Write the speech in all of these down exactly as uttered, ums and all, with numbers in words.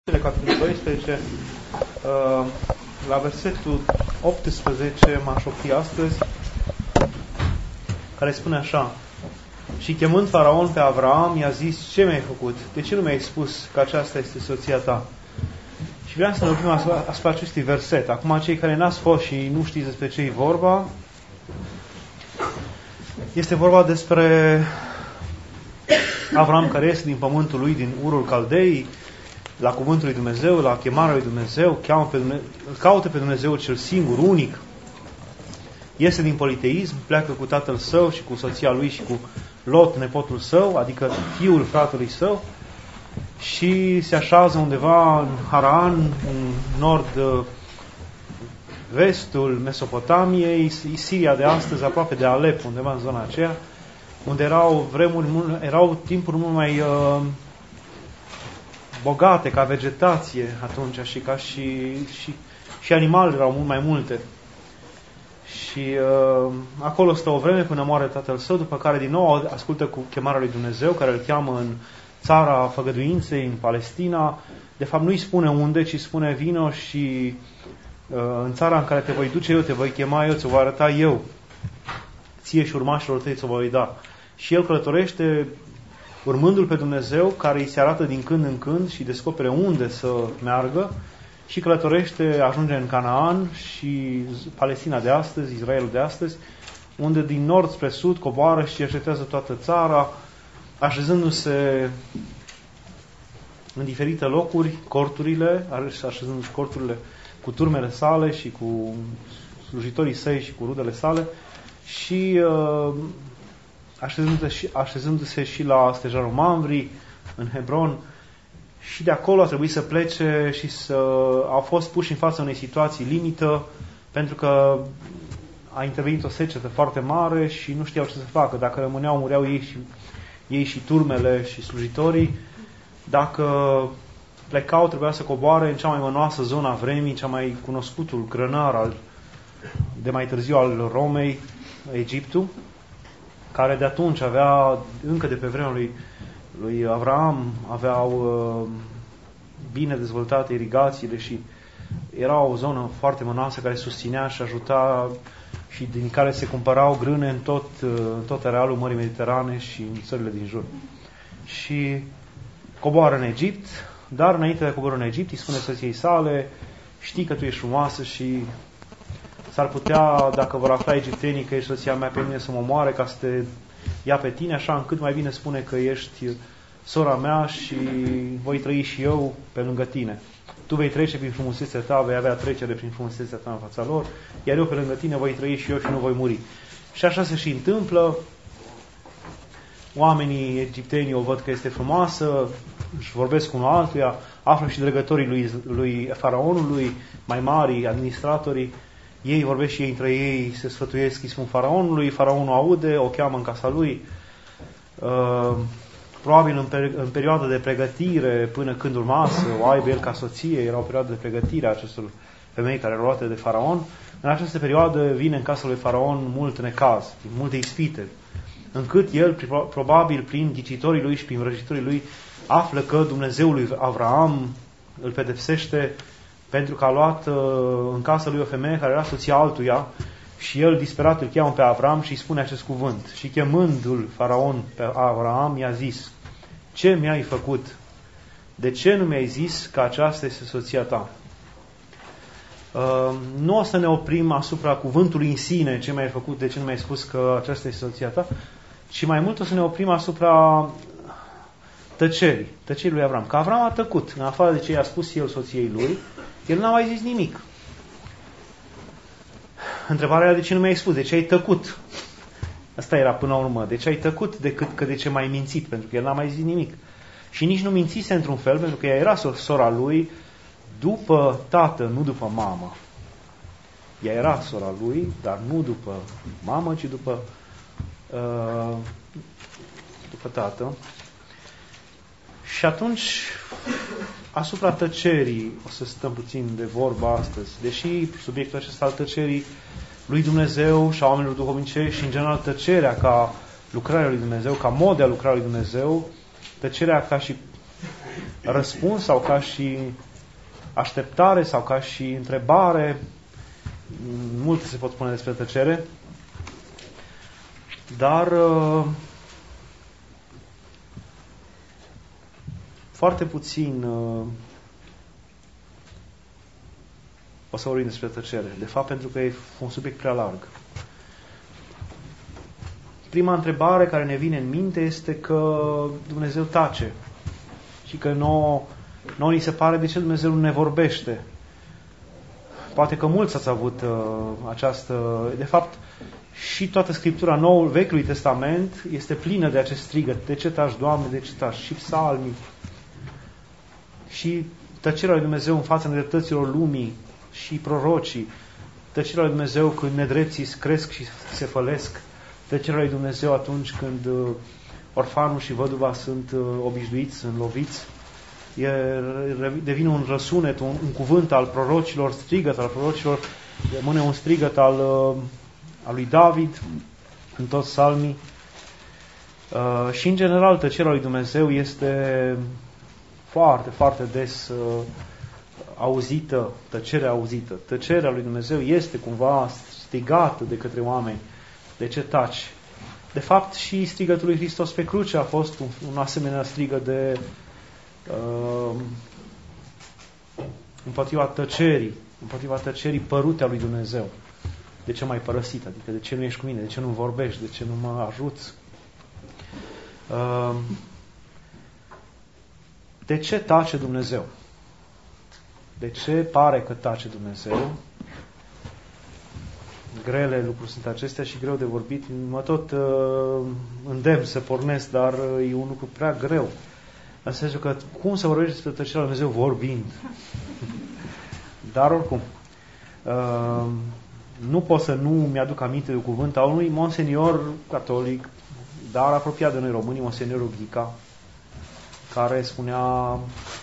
capitolul doisprezece, la versetul optsprezece m-aș opri astăzi, care spune așa: și chemând Faraon pe Avraam, i-a zis: ce mi-ai făcut? De ce nu mi-ai spus că aceasta este soția ta? Și vreau să ne oprim asupra, asupra acestui verset. Acum, cei care n-ați fost și nu știți despre ce e vorba, este vorba despre Avraam care iese din pământul lui, din Urul Caldei, la cuvântul lui Dumnezeu, la chemarea lui Dumnezeu, cheamă pe Dumnezeu, îl caută pe Dumnezeu cel singur, unic, iese din politeism, pleacă cu tatăl său și cu soția lui și cu Lot, nepotul său, adică fiul fratelui său, și se așează undeva în Haran, în nord-vestul Mesopotamiei, Siria de astăzi, aproape de Alep, undeva în zona aceea, unde erau vremuri, erau timpuri mult mai uh, bogate ca vegetație atunci și ca și, și, și animalele erau mult mai multe. Și uh, acolo stă o vreme până moare tatăl său, după care din nou ascultă cu chemarea lui Dumnezeu, care îl cheamă în țara făgăduinței, în Palestina. De fapt nu îi spune unde, ci spune: vino și uh, în țara în care te voi duce eu, te voi chema eu, ți-o voi arăta eu. Ție și urmașilor tăi ți-o voi da. Și el călătorește urmându-l pe Dumnezeu, care îi se arată din când în când și descopere unde să meargă, și călătorește, ajunge în Canaan și Palestina de astăzi, Israelul de astăzi, unde din nord spre sud coboară și cercetează toată țara, așezându-se în diferite locuri, corturile, așezându-se corturile cu turmele sale și cu slujitorii săi și cu rudele sale, și uh, așezându-se și, așezându-se și la stejarul Mamre, în Hebron. Și de acolo a trebuit să plece și să... au fost puși în fața unei situații limită, pentru că a intervenit o secetă foarte mare și nu știau ce să facă. Dacă rămâneau, mureau ei și, ei și turmele și slujitorii. Dacă plecau, trebuia să coboare în cea mai mănoasă zonă a vremii, cea mai cunoscutul grănar al, de mai târziu al Romei, Egiptul, care de atunci avea, încă de pe vremea lui, lui Avraam, aveau uh, bine dezvoltate irigațiile și era o zonă foarte mănoasă care susținea și ajuta și din care se cumpărau grâne în tot, uh, în tot arealul Mării Mediterane și în țările din jur. Și coboară în Egipt, dar înainte de coboră în Egipt îi spune soției sale: știi că tu ești frumoasă și s-ar putea, dacă vor afla egiptenii că ești soția mea, pe mine să mă omoare ca să te ia pe tine, așa încât mai bine spune că ești sora mea și voi trăi și eu pe lângă tine. Tu vei trece prin frumusețea ta, vei avea trecere prin frumusețea ta în fața lor, iar eu pe lângă tine voi trăi și eu și nu voi muri. Și așa se și întâmplă. Oamenii egipteni o văd că este frumoasă, își vorbesc unul altuia, află și dregătorii lui, lui Faraonului, mai mari, administratorii. Ei vorbesc și ei între ei, se sfătuiesc, îi spun Faraonului, Faraonul aude, o cheamă în casa lui. Uh, probabil în, per- în perioada de pregătire, până când urma să o aibă el ca soție, era o perioadă de pregătire a acestor femei care erau luate de Faraon. În această perioadă vine în casa lui Faraon mult necaz, multe ispite, încât el, probabil prin ghicitorii lui și prin vrăjitorii lui, află că Dumnezeul lui Avraam îl pedepsește pentru că a luat uh, în casa lui o femeie care era soția altuia, și el, disperat, îl cheamă pe Avram și îi spune acest cuvânt. Și chemându-l Faraon pe Avram, i-a zis: ce mi-ai făcut? De ce nu mi-ai zis că aceasta este soția ta? Uh, nu o să ne oprim asupra cuvântului în sine, ce mi-ai făcut, de ce nu mi-ai spus că aceasta este soția ta, ci mai mult o să ne oprim asupra tăcerii, tăcerii lui Avram. Că Avram a tăcut, în afară de ce i-a spus el soției lui, el n-a mai zis nimic. Întrebarea era: de ce nu mi-ai spus? De ce ai tăcut? Asta era până la urmă. De ce ai tăcut decât că de ce m-ai mințit? Pentru că el n-a mai zis nimic. Și nici nu mințise într-un fel, pentru că ea era sora lui după tată, nu după mamă. Ea era sora lui, dar nu după mamă, ci după, uh, după tată. Și atunci, asupra tăcerii o să stăm puțin de vorbă astăzi. Deși subiectul acesta al tăcerii lui Dumnezeu și a oamenilor duhovnicești și în general tăcerea ca lucrarea lui Dumnezeu, ca mod de a lucra lui Dumnezeu, tăcerea ca și răspuns sau ca și așteptare sau ca și întrebare. Multe se pot spune despre tăcere, dar uh, foarte puțin uh, o să vorbim despre tăcere. De fapt, pentru că e un subiect prea larg. Prima întrebare care ne vine în minte este că Dumnezeu tace și că nouă, nouă ni se pare de ce Dumnezeu nu ne vorbește. Poate că mulți ați avut uh, această... De fapt, și toată Scriptura Noul, Vechiului Testament este plină de acest strigăt. De ce taci, Doamne, de ce taci? Și psalmii. Și tăcerea lui Dumnezeu în fața nedreptăților lumii și prorocii. Tăcerea lui Dumnezeu când nedrepții cresc și se fălesc. Tăcerea lui Dumnezeu atunci când uh, orfanul și văduva sunt uh, obișnuiți, sunt loviți. E, devine un răsunet, un, un cuvânt al prorocilor, strigăt al prorocilor, rămâne un strigăt al, uh, al lui David în toți psalmii. Uh, și în general tăcerea lui Dumnezeu este foarte, foarte des uh, auzită, tăcerea auzită. Tăcerea lui Dumnezeu este cumva strigată de către oameni. De ce taci? De fapt, și strigătul lui Hristos pe cruce a fost un, un asemenea strigă de uh, împotriva tăcerii, împotriva tăcerii părute a lui Dumnezeu. De ce m-ai părăsit? Adică de ce nu ești cu mine? De ce nu vorbești? De ce nu mă ajuți? Uh, de ce tace Dumnezeu? De ce pare că tace Dumnezeu? Grele lucruri sunt acestea și greu de vorbit. Mă tot uh, îndemn să pornesc, dar uh, e un lucru prea greu. În sensul că cum să vorbești despre tăcerea lui Dumnezeu vorbind? Dar oricum, uh, nu pot să nu mi-aduc aminte de cuvânt a unui monsenior catolic, dar apropiat de noi românii, monseniorul Ghica, care spunea: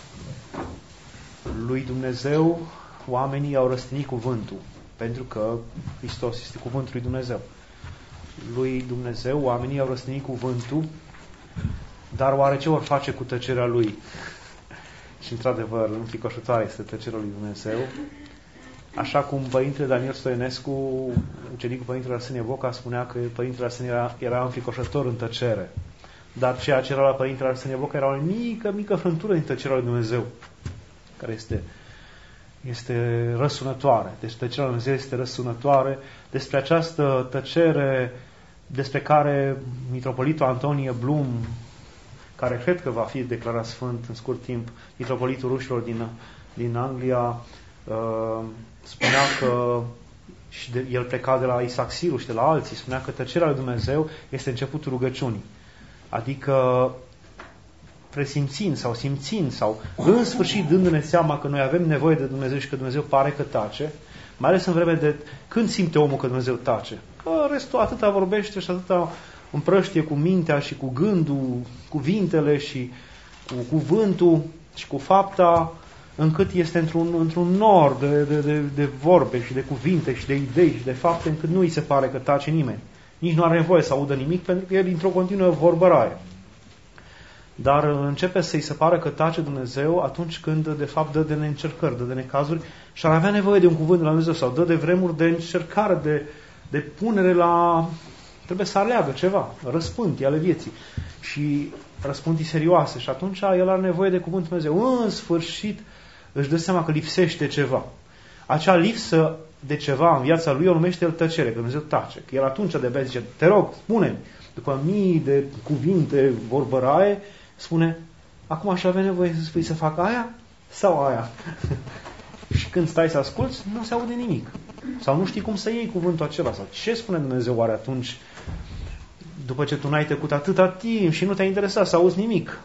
lui Dumnezeu oamenii au răstinit cuvântul, pentru că Hristos este cuvântul lui Dumnezeu. Lui Dumnezeu oamenii au răstinit cuvântul, dar oare ce vor face cu tăcerea lui? Și într-adevăr, înfricoșătoare este tăcerea lui Dumnezeu. Așa cum Părintele Daniel Stoienescu, ucenicul Părintele Arsenie Boca, spunea că Părintele Arsenie era, era înfricoșător în tăcere. Dar ceea ce era la Părintele Arsenie Boca era o mică, mică frântură din tăcerea lui Dumnezeu, care este, este răsunătoare. Deci tăcerea lui Dumnezeu este răsunătoare. Despre această tăcere despre care mitropolitul Antonie Blum, care cred că va fi declarat sfânt în scurt timp, mitropolitul rușilor din, din Anglia, uh, spunea că și de, el pleca de la Isaac Siru și de la alții, spunea că tăcerea lui Dumnezeu este începutul rugăciunii. Adică presimțind sau simțind sau în sfârșit dându-ne seama că noi avem nevoie de Dumnezeu și că Dumnezeu pare că tace, mai ales în vreme de când simte omul că Dumnezeu tace? Că restul atâta vorbește și atâta împrăștie cu mintea și cu gândul, cuvintele și cu cuvântul și cu fapta, încât este într-un, într-un nor de, de, de, de vorbe și de cuvinte și de idei și de fapte, încât nu îi se pare că tace nimeni. Nici nu are nevoie să audă nimic, pentru că el e într-o continuă vorbăraie. Dar începe să-i se pară că tace Dumnezeu atunci când, de fapt, dă de neîncercări, dă de necazuri și ar avea nevoie de un cuvânt de la Dumnezeu sau dă de vremuri de încercare, de, de punere la... Trebuie să aleagă ceva, răspântii ale vieții și răspântii serioase și atunci el are nevoie de cuvântul Dumnezeu. În sfârșit își dă seama că lipsește ceva. Acea lipsă de ceva în viața lui o numește el tăcere, că Dumnezeu tace. Că el atunci de-abia zice: te rog, spune-mi. După mii de cuvinte vorbăraie, spune: acum aș avea nevoie să spui să fac aia sau aia. Și când stai să asculți, nu se aude nimic. Sau nu știi cum să iei cuvântul acela. Sau ce spune Dumnezeu oare atunci, după ce tu n-ai trecut atâta timp și nu te-ai interesat să auzi nimic?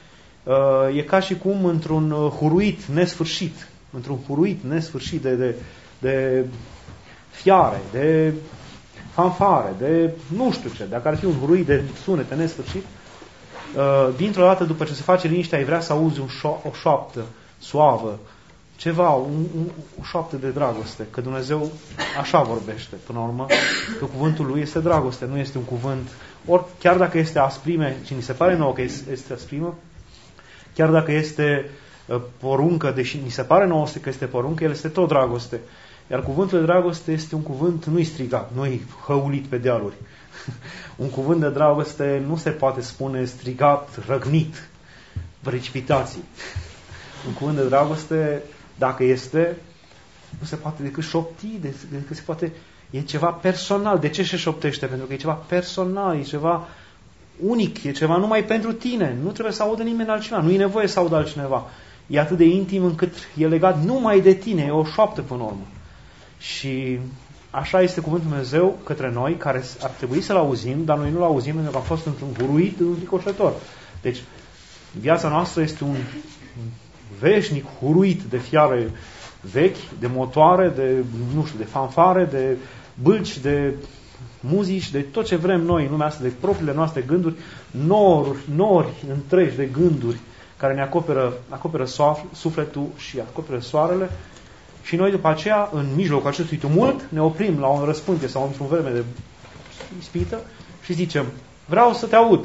E ca și cum într-un huruit nesfârșit, într-un huruit nesfârșit de, de, de fiare, de fanfare, de nu știu ce, dacă ar fi un huruit de sunete nesfârșit, dintr-o dată, după ce se face liniștea, ai vrea să auzi un șo- o șoaptă suavă, ceva, un, un, o șoaptă de dragoste, că Dumnezeu așa vorbește, până la urmă, că cuvântul Lui este dragoste, nu este un cuvânt, ori chiar dacă este asprime, și ni se pare nouă că este asprime, Chiar dacă este poruncă, deși mi se pare nouă că este poruncă, el este tot dragoste. Iar cuvântul de dragoste este un cuvânt nu-i strigat, nu-i hăulit pe dealuri. Un cuvânt de dragoste nu se poate spune strigat, răgnit, precipitații. Un cuvânt de dragoste, dacă este, nu se poate decât șopti, decât se poate, e ceva personal. De ce se șoptește? Pentru că e ceva personal, e ceva unic, e ceva numai pentru tine. Nu trebuie să audă nimeni altcineva, nu e nevoie să audă altcineva. E atât de intim încât e legat numai de tine, e o șoaptă până la urmă. Și așa este cuvântul Dumnezeu către noi, care ar trebui să-l auzim, dar noi nu-l auzim pentru că am fost într-un huruit înfricoșător. Deci, viața noastră este un veșnic huruit de fiare vechi, de motoare, de, nu știu, de fanfare, de bâlci, de muzici, de tot ce vrem noi în lumea asta, de propriile noastre gânduri, nori, nori întregi de gânduri care ne acoperă, acoperă sufletul și acoperă soarele. Și noi după aceea, în mijlocul acestui tumult, ne oprim la un răspânte sau într-un vreme de ispită și zicem, vreau să te aud.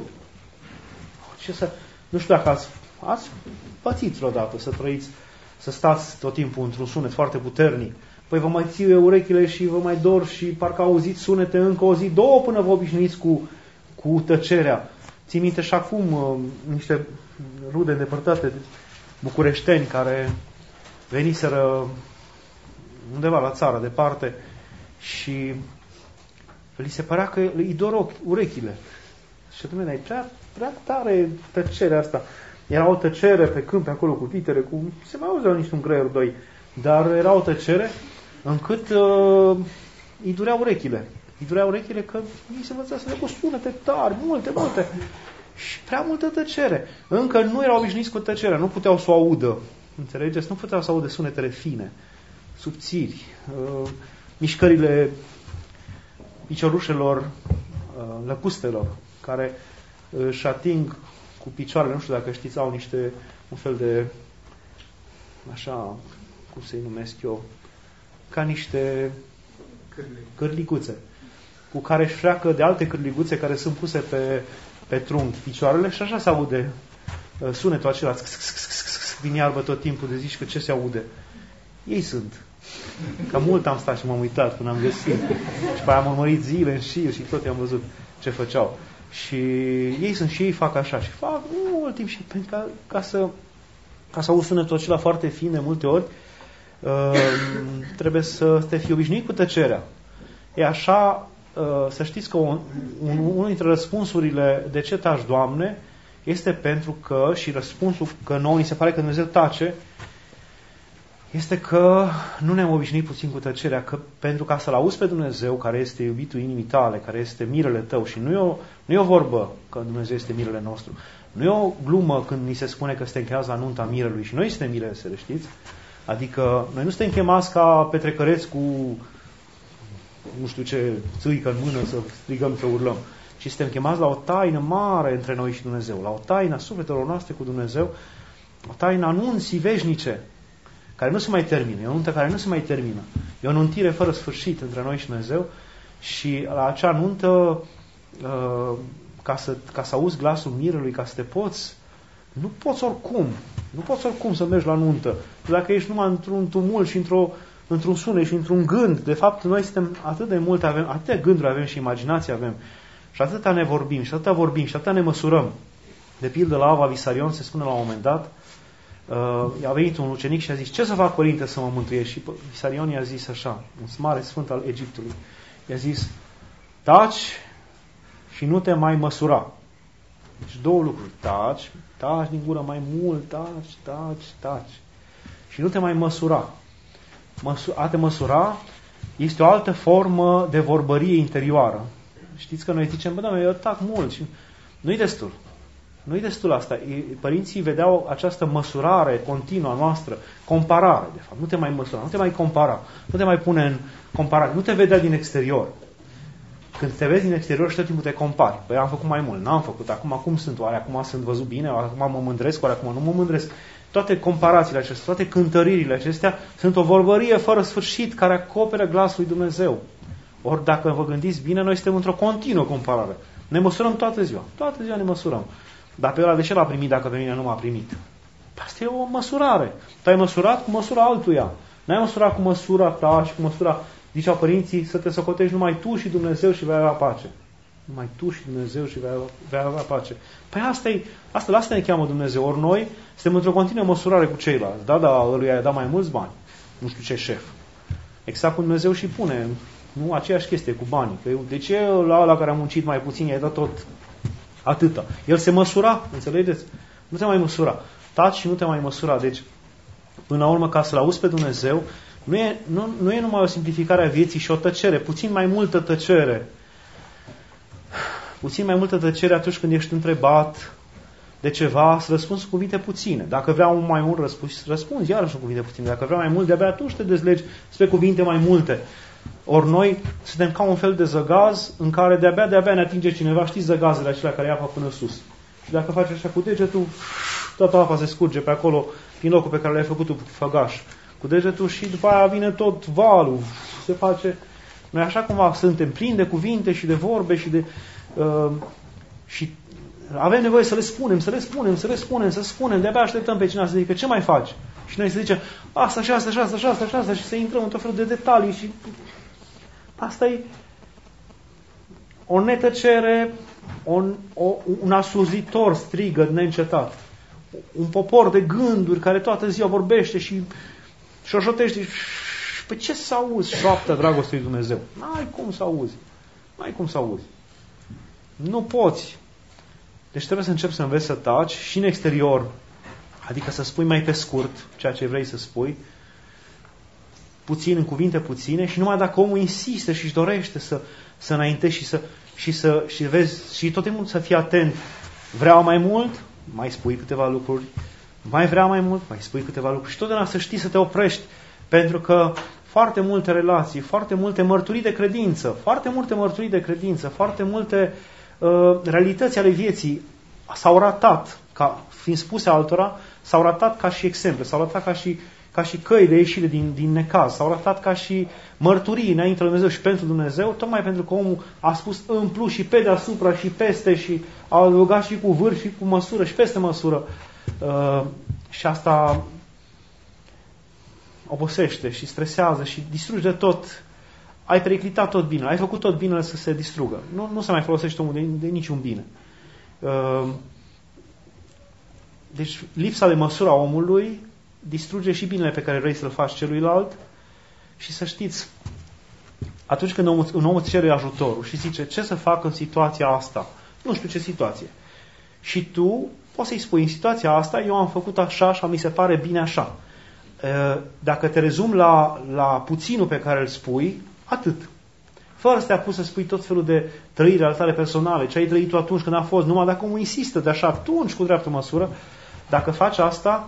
Și să, nu știu dacă ați, ați pățit vreodată să trăiți, să stați tot timpul într-un sunet foarte puternic. Păi vă mai țiuie urechile și vă mai dor și parcă auziți sunete încă o zi, două până vă obișnuiți cu, cu tăcerea. Țin minte și acum uh, niște rude îndepărtate bucureșteni care veniseră undeva la țară, departe, și li se părea că îi dor urechile. Și atunci, e prea, prea tare tăcerea asta. Era o tăcere pe câmp, acolo cu vitele, cu, se mai auzeau niște un greier doi, dar era o tăcere încât uh, îi dureau urechile. Îi dureau urechile că ei se învățaseră cu sunete tari, multe, multe. Și prea multă tăcere. Încă nu erau obișnuiți cu tăcerea, nu puteau să o audă. Înțelegeți? Nu puteau să audă sunetele fine, subțiri, uh, mișcările piciorușelor, uh, lăcustelor, care își ating cu picioarele, nu știu dacă știți, au niște, un fel de, așa, cum să-i numesc eu, ca niște cârliguțe, cu care își freacă de alte cârliguțe care sunt puse pe, pe trunchi picioarele și așa se aude uh, sunetul acela din iarbă tot timpul, de zici că ce se aude. Ei sunt. Că mult am stat și m-am uitat până am găsit. Și pe aia am urmărit zile în șir și tot i-am văzut ce făceau. Și ei sunt și ei fac așa. Și fac mult timp și pentru ca, ca să ca să auzi sunetul acela foarte fin de multe ori, uh, trebuie să te fii obișnuit cu tăcerea. E așa, uh, să știți că un, un, unul dintre răspunsurile de ce taci, Doamne, este pentru că, și răspunsul că nouă ni se pare că Dumnezeu tace, este că nu ne-am obișnuit puțin cu tăcerea, că pentru ca să-L auzi pe Dumnezeu, care este iubitul inimii tale, care este mirele tău, și nu e o, nu e o vorbă că Dumnezeu este mirele nostru, nu e o glumă când ni se spune că suntem chemați la nunta mirelui și noi suntem mirele, să le știți. Adică noi nu suntem chemați ca petrecăreți cu nu știu ce țâică în mână să strigăm, să urlăm, ci suntem chemați la o taină mare între noi și Dumnezeu, la o taină a sufletelor noastre cu Dumnezeu, o taină anunții veșnice, care nu se mai termină, e o nuntă care nu se mai termină. E o nuntire fără sfârșit între noi și Dumnezeu și la acea nuntă, ca să, ca să auzi glasul mirelui, ca să te poți, nu poți oricum, nu poți oricum să mergi la nuntă. Dacă ești numai într-un tumult și într-o, într-un sunet și într-un gând, de fapt noi suntem atât de multe, avem, atâtea gânduri avem și imaginație avem și atâta ne vorbim și atâta vorbim și atâta ne măsurăm. De pildă la Ava Visarion se spune la un moment dat, Uh, a venit un ucenic și a zis, ce să fac, Părinte, să mă mântuiesc? Și Visarion i-a zis așa, un mare sfânt al Egiptului, i-a zis, taci și nu te mai măsura. Deci două lucruri, taci, taci din gură mai mult, taci, taci, taci. Și nu te mai măsura. Măsu- a te măsura este o altă formă de vorbărie interioară. Știți că noi zicem, bă, da, eu tac mult și nu-i destul. Nu-i destul asta. Părinții vedeau această măsurare continuă a noastră, comparare, de fapt. Nu te mai măsura, nu te mai compara, nu te mai pune în comparare, nu te vedea din exterior. Când te vezi din exterior și tot timpul te compari. Păi am făcut mai mult, n-am făcut, acum acum sunt, oare acum sunt văzut bine, acum mă mândresc, oare acum nu mă mândresc. Toate comparațiile acestea, toate cântăririle acestea sunt o vorbărie fără sfârșit care acoperă glasul lui Dumnezeu. Ori dacă vă gândiți bine, noi suntem într-o continuă comparare. Ne măsurăm toată ziua, toată ziua ne măsurăm. Dar pe ăla de ce l-a primit dacă pe mine nu m-a primit? Asta e o măsurare. Tu ai măsurat cu măsura altuia. N-ai măsurat cu măsura ta și cu măsura, ziceau părinții, să te socotești numai tu și Dumnezeu și vei avea pace. Numai tu și Dumnezeu și vei avea, vei avea pace. Păi asta e, asta, la asta ne cheamă Dumnezeu. Ori noi suntem într-o continuă măsurare cu ceilalți. Da, da, ălui ai dat mai mulți bani. Nu știu ce șef. Exact cum Dumnezeu și pune. Nu aceeași chestie cu banii. Că eu, de ce la ăla care a muncit mai puțin i-ai dat tot atâta? El se măsura, înțelegeți? Nu te mai măsura. Taci și nu te mai măsura. Deci, până la urmă, ca să-L auzi pe Dumnezeu, nu e, nu, nu e numai o simplificare a vieții și o tăcere. Puțin mai multă tăcere. Puțin mai multă tăcere atunci când ești întrebat de ceva, să răspunzi cu cuvinte puține. Dacă vreau mai mult răspuns, răspunzi iarăși cu cuvinte puține. Dacă vreau mai mult, de-abia atunci te dezlegi spre cuvinte mai multe. Ori noi suntem ca un fel de zăgaz în care de-abia, de-abia ne atinge cineva. Știți zăgazele acelea care ia apa până sus. Și dacă faci așa cu degetul, toată apa se scurge pe acolo, din locul pe care l-ai făcut tu făgaș. Cu degetul și după aia vine tot valul. Se face... Noi așa cumva suntem plini de cuvinte și de vorbe și de... Uh, și avem nevoie să le spunem, să le spunem, să le spunem, să spunem. De-abia așteptăm pe cineva să zică, ce mai faci? Și noi să zicem, asta și asta și asta și asta și asta și să intrăm în tot felul de detalii și... Asta e o netăcere, un, o, un asuzitor strigă neîncetat. Un popor de gânduri care toată ziua vorbește și șoșotește. Pe ce să auzi șoapta dragostei lui Dumnezeu? N-ai cum să auzi. N-ai cum să auzi. Nu poți. Deci trebuie să începi să înveți să taci și în exterior, adică să spui mai pe scurt ceea ce vrei să spui, puțin, în cuvinte puține, și numai dacă omul insistă și își dorește să, să înaintezi și să, și să și vezi, și tot timpul să fii atent. Vreau mai mult, mai spui câteva lucruri, mai vreau mai mult, mai spui câteva lucruri și totdeauna să știi să te oprești, pentru că foarte multe relații, foarte multe mărturii de credință, foarte multe mărturii de credință, foarte multe uh, realități ale vieții s-au ratat, ca fiind spuse altora, s-au ratat ca și exemple, s-au ratat ca și, ca și căi de ieșire din, din necaz, s-au ratat ca și mărturii înainte lui Dumnezeu și pentru Dumnezeu, tocmai pentru că omul a spus în plus și pe deasupra și peste și a adăugat și cu vârf și cu măsură și peste măsură. Uh, și asta obosește și stresează și distruge de tot. Ai periclitat tot binele, ai făcut tot binele să se distrugă. Nu, nu se mai folosește omul de, de niciun bine. Uh, deci lipsa de măsură a omului distruge și binele pe care vrei să-l faci celuilalt. Și să știți, atunci când omul, un om îți cere ajutorul și zice ce să fac în situația asta, nu știu ce situație, și tu poți să-i spui, în situația asta eu am făcut așa și mi se pare bine așa. Dacă te rezumi la, la puținul pe care îl spui, atât. Fără să te apuci să spui tot felul de trăiri ale tale personale, ce ai trăit tu atunci când a fost, numai dacă omul insistă de așa, atunci cu dreaptă măsură, dacă faci asta,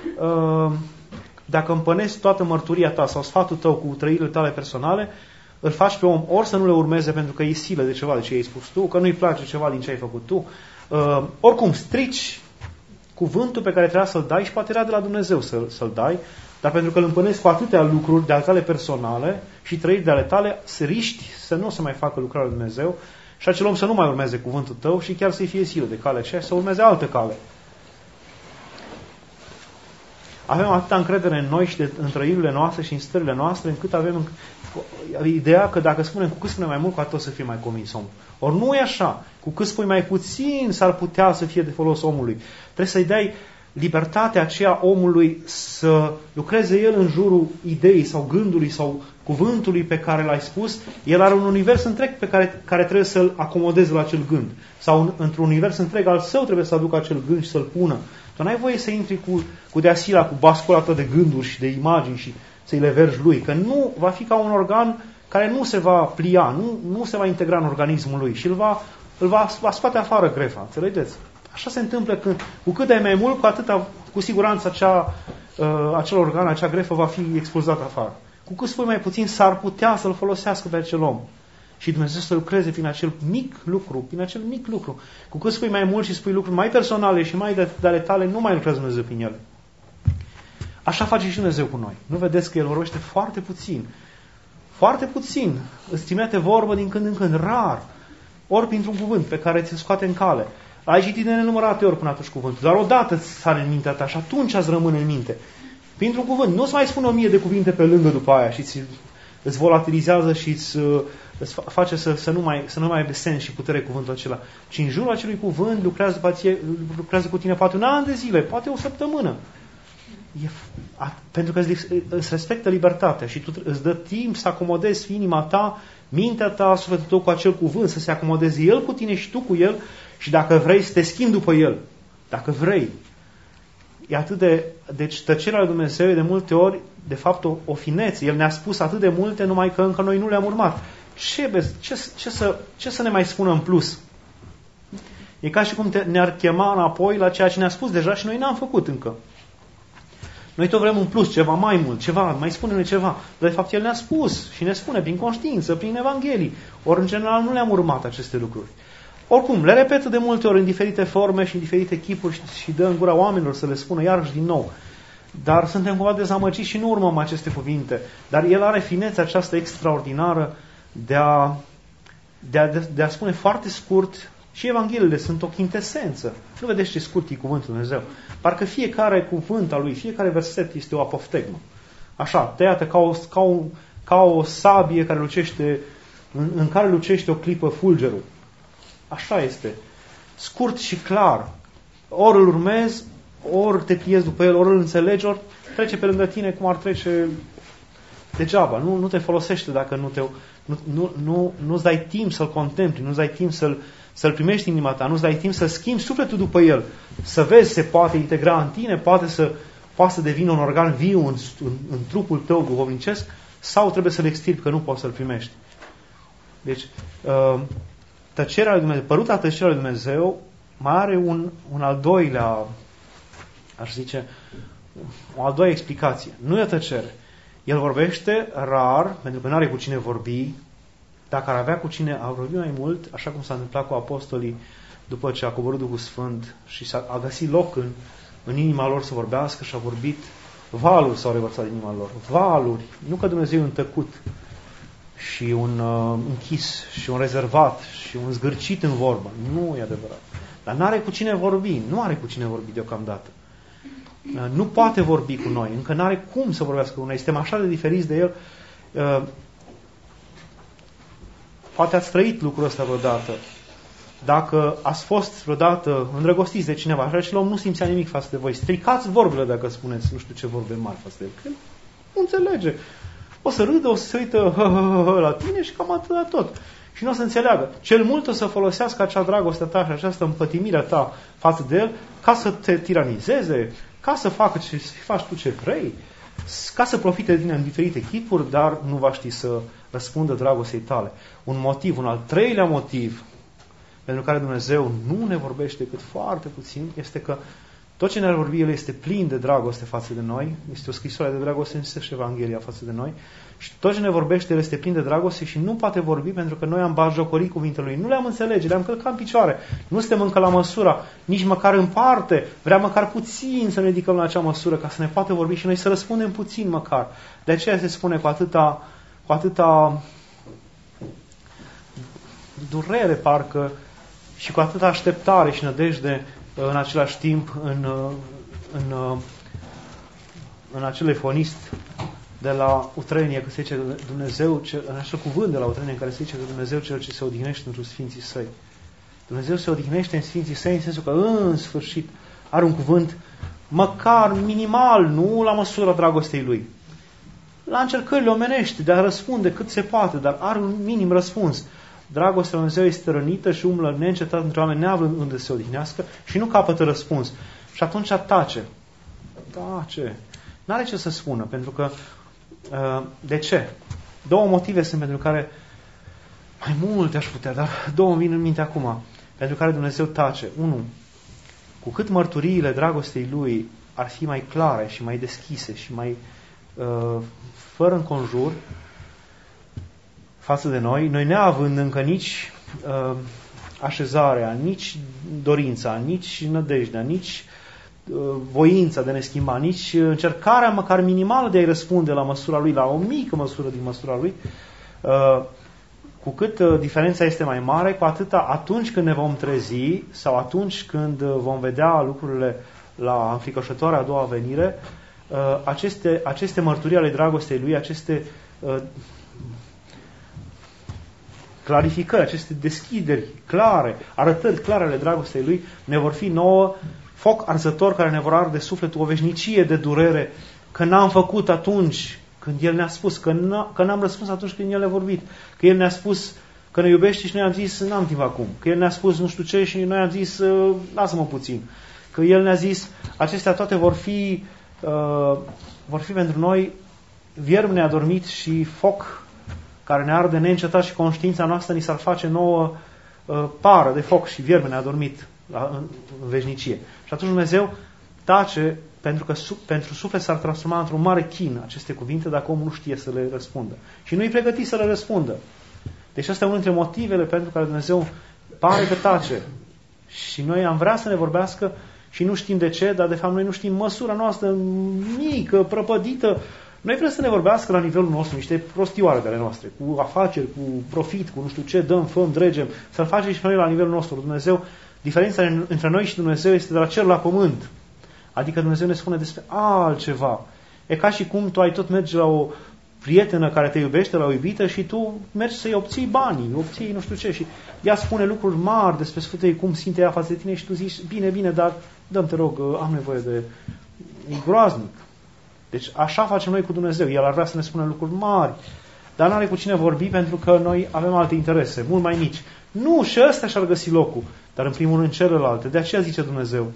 dacă împănezi toată mărturia ta sau sfatul tău cu trăirile tale personale, îl faci pe om ori să nu le urmeze pentru că e silă de ceva de ce ai spus tu, că nu-i place ceva din ce ai făcut tu, oricum strici cuvântul pe care trebuia să-l dai și poate era de la Dumnezeu să, să-l dai, dar pentru că îl împănezi cu atâtea lucruri de ale tale personale și trăiri de ale tale, să riști să nu se mai facă lucrarea lui Dumnezeu și acel om să nu mai urmeze cuvântul tău și chiar să-i fie silă de cale și să urmeze altă cale. Avem atâta încredere în noi și de, în trăirile noastre și în stările noastre, încât avem ideea că dacă spunem cu cât spune mai mult, cu atât o să fie mai convins omul. Ori nu e așa. Cu cât spui mai puțin, s-ar putea să fie de folos omului. Trebuie să-i dai libertatea aceea omului să lucreze el în jurul ideii sau gândului sau cuvântului pe care l-ai spus. El are un univers întreg pe care, care trebuie să-l acomodeze la acel gând. Sau în, într-un univers întreg al său trebuie să aducă acel gând și să-l pună. Tu n-ai voie să intri cu, cu deasila, cu bascula ta de gânduri și de imagini și să-i le vergi lui. Că nu va fi ca un organ care nu se va plia, nu, nu se va integra în organismul lui și îl va, îl va, va scoate afară grefa. Înțelegeți? Așa se întâmplă când, cu cât dai mai mult, cu atâta, cu siguranță acea, uh, acel organ, acea grefă va fi expulzată afară. Cu cât spui mai puțin, s-ar putea să-l folosească pe acel om. Și Dumnezeu să lucreze prin acel mic lucru, prin acel mic lucru. Cu cât spui mai mult și spui lucruri mai personale și mai de, de ale tale, nu mai lucrează Dumnezeu prin ele. Așa face și Dumnezeu cu noi. Nu vedeți că El vorbește foarte puțin. Foarte puțin. Îți trimite vorbă din când în când, rar. Ori printr-un cuvânt pe care ți-l scoate în cale. Ai citit de nenumărate ori până atunci cuvântul, dar odată sare în mintea ta și atunci îți rămâne în minte. Printr-un cuvânt. Nu îți mai spune o mie de cuvinte pe lângă după aia și îți, îți volatilizează și îți, îți face să, să, nu mai, să nu mai aibă sens și putere cuvântul acela. Ci în jurul acelui cuvânt lucrează, pație, lucrează cu tine poate un an de zile, poate o săptămână. E, a, pentru că îți, îți respectă libertatea și tu îți dă timp să acomodezi inima ta, mintea ta, sufletul tău cu acel cuvânt, să se acomodeze el cu tine și tu cu el și dacă vrei să te schimbi după el. Dacă vrei. E atât de, deci tăcerea lui Dumnezeu e de multe ori, de fapt, o, o finețe. El ne-a spus atât de multe, numai că încă noi nu le-am urmat. Ce, ce, ce, să, ce să ne mai spună în plus? E ca și cum te, ne-ar chema înapoi la ceea ce ne-a spus deja și noi n-am făcut încă. Noi tot vrem un plus, ceva mai mult, ceva, mai spune-ne ceva. Dar de fapt El ne-a spus și ne spune prin conștiință, prin Evanghelii. Ori în general nu le-am urmat aceste lucruri. Oricum, le repetă de multe ori în diferite forme și în diferite chipuri și, și dă în gura oamenilor să le spună iarăși din nou. Dar suntem cumva dezamăgiți și nu urmăm aceste cuvinte. Dar El are finețea aceasta extraordinară de a, de a, de a spune foarte scurt. Și Evangheliile sunt o chintesență. Nu vedeți ce scurt e cuvântul Lui Dumnezeu. Parcă fiecare cuvânt al Lui, fiecare verset este o apoftegmă. Așa, tăiată ca o, ca o, ca o sabie care lucește, în, în care lucește o clipă fulgerul. Așa este. Scurt și clar. Ori îl urmezi, ori te pliezi după el, ori îl înțelegi, ori trece pe lângă tine cum ar trece degeaba. Nu, nu te folosește dacă nu te, nu, nu, nu, nu-ți dai timp să-l contempli, nu-ți dai timp să-l, să-l primești în inima ta, nu-ți dai timp să schimbi sufletul după el. Să vezi, se poate integra în tine, poate să, poate să devină un organ viu în, în, în trupul tău duhovnicesc, sau trebuie să-l extirpi că nu poți să-l primești. Deci, uh, tăcerea lui Dumnezeu, păruta tăcerea lui Dumnezeu mai are un, un al doilea, aș zice, o al doilea explicație. Nu e tăcere. El vorbește rar, pentru că nu are cu cine vorbi. Dacă ar avea cu cine a vorbi mai mult, așa cum s-a întâmplat cu apostolii după ce a coborât Duhul Sfânt și s-a, a găsit loc în, în inima lor să vorbească și a vorbit, valuri s-au revărsat din inima lor. Valuri. Nu că Dumnezeu e un tăcut și un uh, închis și un rezervat și un zgârcit în vorbă. Nu e adevărat. Dar nu are cu cine vorbi. Nu are cu cine vorbi deocamdată. Uh, nu poate vorbi cu noi. Încă nu are cum să vorbească cu noi. Suntem așa de diferiți de El. Uh, poate ați trăit lucrul ăsta vreodată. Dacă ați fost vreodată îndrăgostiți de cineva, așa și l-om nu simțea nimic față de voi. Stricați vorbele dacă spuneți nu știu ce vorbe mari față de El. Nu înțelege. O să râdă, o să se uită hă, hă, hă, la tine și cam atât la tot. Și nu o să înțeleagă. Cel mult o să folosească acea dragoste ta și această împătimire ta față de el ca să te tiranizeze, ca să facă ce, să faci tu ce vrei, ca să profite de tine în diferite chipuri, dar nu va ști să răspundă dragostei tale. Un motiv, un al treilea motiv pentru care Dumnezeu nu ne vorbește decât foarte puțin, este că tot ce ne-ar vorbi El este plin de dragoste față de noi, este o scrisoare de dragoste în și Evanghelia față de noi, și tot ce ne vorbește El este plin de dragoste și nu poate vorbi pentru că noi am batjocorit cuvintele Lui, nu le-am înțelege, le-am călcat în picioare, nu suntem încă la măsura, nici măcar în parte, vrea măcar puțin să ne ridicăm la acea măsură ca să ne poată vorbi și noi să răspundem puțin măcar. De aceea se spune cu atâta, cu atâta durere parcă și cu atâta așteptare și nădejde în același timp în, în, în acel efonist de la Utrenie, că se zice Dumnezeu, în acel cuvânt de la Utrenie în care se zice că Dumnezeu cel ce se odihnește într-un Sfinții Săi. Dumnezeu se odihnește în Sfinții Săi în sensul că în sfârșit are un cuvânt măcar minimal, nu la măsura dragostei Lui. La încercările omenești de a răspunde cât se poate, dar are un minim răspuns. Dragostea lui Dumnezeu este rănită și umblă neîncetat între oameni neavând unde se odihnească și nu capătă răspuns. Și atunci tace. Tace. N-are ce să spună, pentru că de ce? Două motive sunt pentru care mai multe aș putea, dar două îmi vin în minte acum, pentru care Dumnezeu tace. Unu, cu cât mărturiile dragostei Lui ar fi mai clare și mai deschise și mai uh, fără înconjur față de noi, noi neavând încă nici uh, așezarea, nici dorința, nici nădejdea, nici uh, voința de a ne schimba, nici încercarea măcar minimală de a-i răspunde la măsura Lui, la o mică măsură din măsura Lui, uh, cu cât uh, diferența este mai mare, cu atâta atunci când ne vom trezi sau atunci când uh, vom vedea lucrurile la înfricoșătoarea a doua venire, uh, aceste, aceste mărturii ale dragostei Lui, aceste uh, clarificări, aceste deschideri clare, arătări clare ale dragostei Lui, ne vor fi nouă foc arzător care ne vor arde sufletul, o veșnicie de durere, că n-am făcut atunci când El ne-a spus, că, n- că n-am răspuns atunci când El ne-a vorbit, că El ne-a spus că ne iubește și noi am zis, n-am timp acum, că El ne-a spus nu știu ce și noi am zis, lasă-mă puțin, că El ne-a zis, acestea toate vor fi, uh, vor fi pentru noi viermi neadormit și foc care ne arde neîncetat și conștiința noastră ni s-ar face nouă uh, pară de foc și vierme neadormit la, în, în veșnicie. Și atunci Dumnezeu tace pentru că su, pentru suflet s-ar transforma într-un mare chin aceste cuvinte dacă omul nu știe să le răspundă. Și nu-i pregătit să le răspundă. Deci asta e unul dintre motivele pentru care Dumnezeu pare că tace. Și noi am vrea să ne vorbească și nu știm de ce, dar de fapt noi nu știm măsura noastră mică, prăpădită. Noi vrem să ne vorbească la nivelul nostru niște prostioare de ale noastre, cu afaceri, cu profit, cu nu știu ce, dăm, făm, dregem, să-L facem și noi la nivelul nostru. Dumnezeu, diferența între noi și Dumnezeu este de la cer la pământ. Adică Dumnezeu ne spune despre altceva. E ca și cum tu ai tot mergi la o prietenă care te iubește, la o iubită și tu mergi să-i obții banii, obții nu știu ce și ea spune lucruri mari despre Sfântul ei, cum simte ea față de tine și tu zici, bine, bine, dar dă-mi, te rog, am nevoie de... E groaznic. Deci așa facem noi cu Dumnezeu. El ar vrea să ne spună lucruri mari, dar nu are cu cine vorbi pentru că noi avem alte interese, mult mai mici. Nu, și ăsta și-ar găsi locul, dar în primul rând celelalte. De aceea zice Dumnezeu,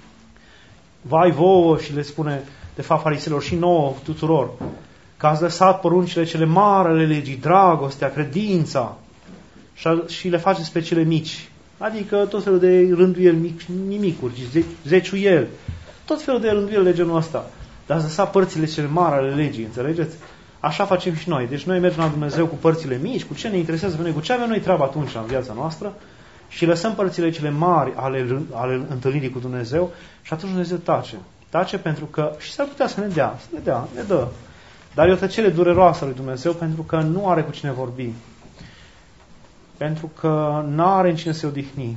vai vouă, și le spune de fapt fariseilor și nouă tuturor, că ați lăsat poruncile cele mari ale legii, dragostea, credința și le faceți pe cele mici. Adică tot felul de rânduieli mic, mimicuri, zeciuieli, tot felul de rânduieli de genul ăsta. Dar ați lăsat părțile cele mari ale legii, înțelegeți? Așa facem și noi. Deci noi mergem la Dumnezeu cu părțile mici, cu ce ne interesează pe noi, cu ce avem noi treabă atunci în viața noastră și lăsăm părțile cele mari ale, ale întâlnirii cu Dumnezeu și atunci Dumnezeu tace. Tace pentru că, și s-ar putea să ne dea, să ne dea, ne dă. Dar e o tăcere dureroasă lui Dumnezeu pentru că nu are cu cine vorbi. Pentru că nu are în cine se odihni.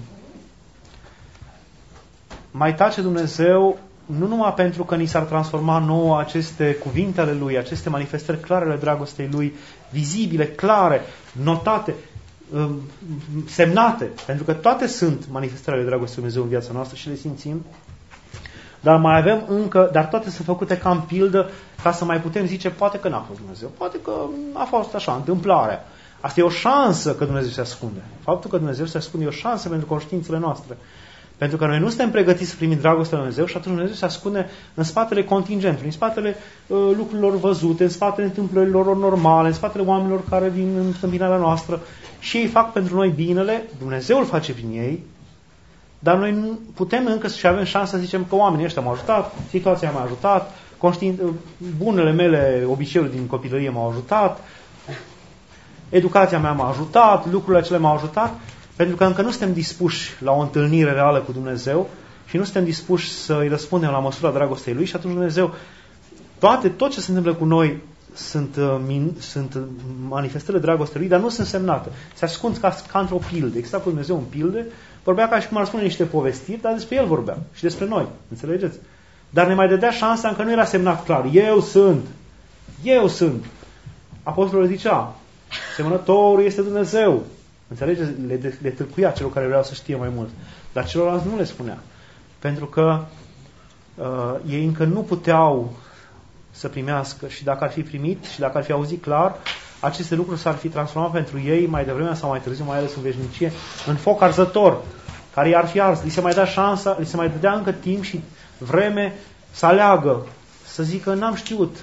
Mai tace Dumnezeu nu numai pentru că ni s-ar transforma nouă aceste cuvinte ale Lui, aceste manifestări clare ale dragostei Lui, vizibile, clare, notate, semnate, pentru că toate sunt manifestări ale dragostei Lui Dumnezeu în viața noastră și le simțim, dar mai avem încă, dar toate sunt făcute ca în pildă, ca să mai putem zice, poate că n-a fost Dumnezeu, poate că a fost așa, întâmplarea. Asta e o șansă că Dumnezeu se ascunde. Faptul că Dumnezeu se ascunde e o șansă pentru conștiințele noastre. Pentru că noi nu suntem pregătiți să primim dragostea lui Dumnezeu și atunci Dumnezeu se ascunde în spatele contingentului, în spatele uh, lucrurilor văzute, în spatele întâmplărilor normale, în spatele oamenilor care vin în întâmpinarea noastră și ei fac pentru noi binele, Dumnezeu îl face prin ei, dar noi nu putem încă și avem șansa să zicem că oamenii ăștia m-au ajutat, situația m-a ajutat, conștient, bunele mele obiceiuri din copilărie m-au ajutat, educația mea m-a ajutat, lucrurile acelea m-au ajutat, pentru că încă nu suntem dispuși la o întâlnire reală cu Dumnezeu și nu suntem dispuși să îi răspundem la măsura dragostei Lui și atunci Dumnezeu, toate, tot ce se întâmplă cu noi sunt, min, sunt manifestările dragostei Lui, dar nu sunt semnate. Se ascund ca, ca într-o pildă. Exact cu Dumnezeu în pilde, vorbea ca și cum ar spune niște povestiri, dar despre El vorbea și despre noi. Înțelegeți? Dar ne mai dădea șansa încă nu era semnat clar. Eu sunt. Eu sunt. Apostolul zicea, semănătorul este Dumnezeu. Înțelegeți? Le, le tâlcuia celor care vreau să știe mai mult. Dar celorlalți nu le spunea. Pentru că uh, ei încă nu puteau să primească și dacă ar fi primit și dacă ar fi auzit clar, aceste lucruri s-ar fi transformat pentru ei mai devreme sau mai târziu, mai ales în veșnicie, în foc arzător, care i-ar fi ars. Li se mai dea șansa, li se mai dădea încă timp și vreme să aleagă, să zică, n-am știut.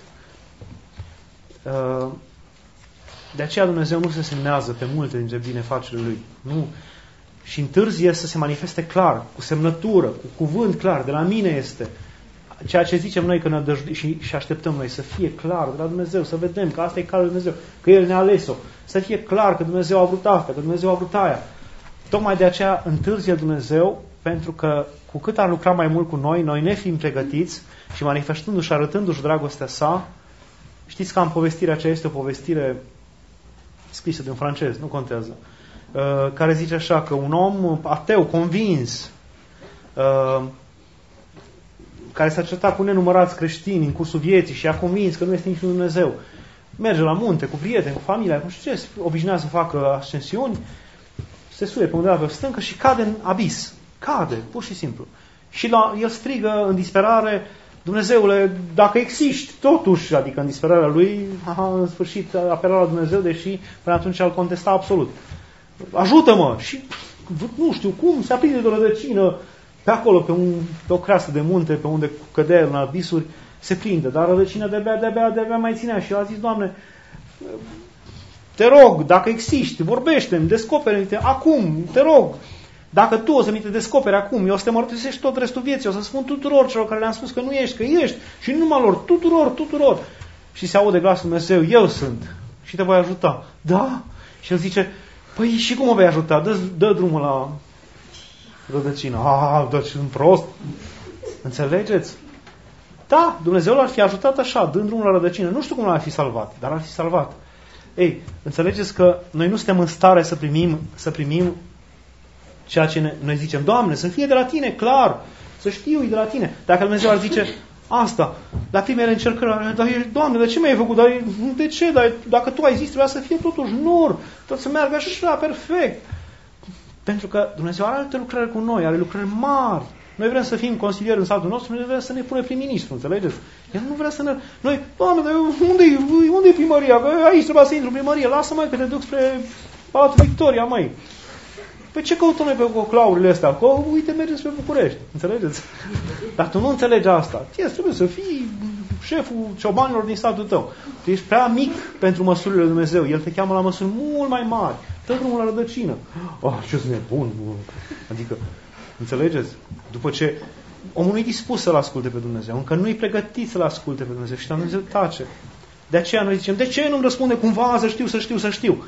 Uh, De aceea Dumnezeu nu se semnează pe multe dintre binefacerile Lui. Nu. Și întârzie să se manifeste clar, cu semnătură, cu cuvânt clar, de la mine este. Ceea ce zicem noi că ne dăjduim și, și așteptăm noi, să fie clar de la Dumnezeu, să vedem că asta e calea lui Dumnezeu, că El ne-a ales-o, să fie clar că Dumnezeu a vrut asta, că Dumnezeu a vrut aia. Tocmai de aceea întârzie Dumnezeu, pentru că cu cât ar lucra mai mult cu noi, noi ne fim pregătiți și manifestându-și și arătându-și dragostea sa, știți că în povestirea aceea este o povestire scrisă din francez, nu contează, uh, care zice așa că un om ateu, convins, uh, care s-a certat cu nenumărați creștini în cursul vieții și a convins că nu este niciun Dumnezeu, merge la munte cu prieteni, cu familia, nu știu ce, obișnuia să facă ascensiuni, se suie pe undeva pe stâncă și cade în abis. Cade, pur și simplu. Și la, el strigă în disperare, Dumnezeule, dacă existi, totuși, adică în disperarea lui, aha, în sfârșit apela la Dumnezeu, deși până atunci îl contesta absolut. Ajută-mă! Și nu știu cum, se aprinde de o rădăcină pe acolo, pe, un, pe o creastă de munte, pe unde cădea în abisuri, se prinde, dar rădăcina de-abia, de-abia, de-abia mai ținea și a zis, Doamne, te rog, dacă existi, vorbește-mi, descoperi-te, acum, te rog, dacă tu o să mi te descoperi acum, eu o să te mărturisești tot restul vieții, o să spun tuturor celor care le-am spus că nu ești, că ești, și numai lor, tuturor, tuturor. Și se aude glasul Dumnezeu, eu sunt și te voi ajuta. Da? Și el zice, păi și cum o vei ajuta? Dă, dă drumul la rădăcină. Ah, dă, sunt prost. Înțelegeți? Da, Dumnezeu l-ar fi ajutat așa, dând drumul la rădăcină. Nu știu cum l-ar fi salvat, dar l-ar fi salvat. Ei, înțelegeți că noi nu suntem în stare să primim, să primim ceea ce ne, noi zicem, Doamne, să fie de la Tine, clar, să știu, e de la Tine. Dacă Dumnezeu ar zice asta, la primele încercări, dar, Doamne, de ce mi-ai făcut? Dar, de ce? Dar, dacă Tu ai zis, trebuia să fie totuși nur, tot să meargă așa, perfect. Pentru că Dumnezeu are alte lucrări cu noi, are lucrări mari. Noi vrem să fim consilieri în satul nostru, noi vrem să ne pune prim-ministru, înțelegeți? El nu vrea să ne... Noi, Doamne, dar unde-i, unde-i primăria? Că aici trebuie să intru în primărie. Lasă-mă că te duc spre Palatul Victoria, măi. Păi ce căutăm noi pe claurile astea? Că, uite, mergem spre București, înțelegeți? Dar tu nu înțelegi asta. Ție trebuie să fii șeful ciobanilor din satul tău. Tu ești prea mic pentru măsurile lui Dumnezeu. El te cheamă la măsuri mult mai mari. Dă drumul la rădăcină. Oh, ce-s nebun. Adică, înțelegeți? După ce omul nu e dispus să-L asculte pe Dumnezeu, încă nu e pregătit să-L asculte pe Dumnezeu și Dumnezeu tace. De aceea noi zicem, de ce nu-mi răspunde cumva să știu, să știu, să știu?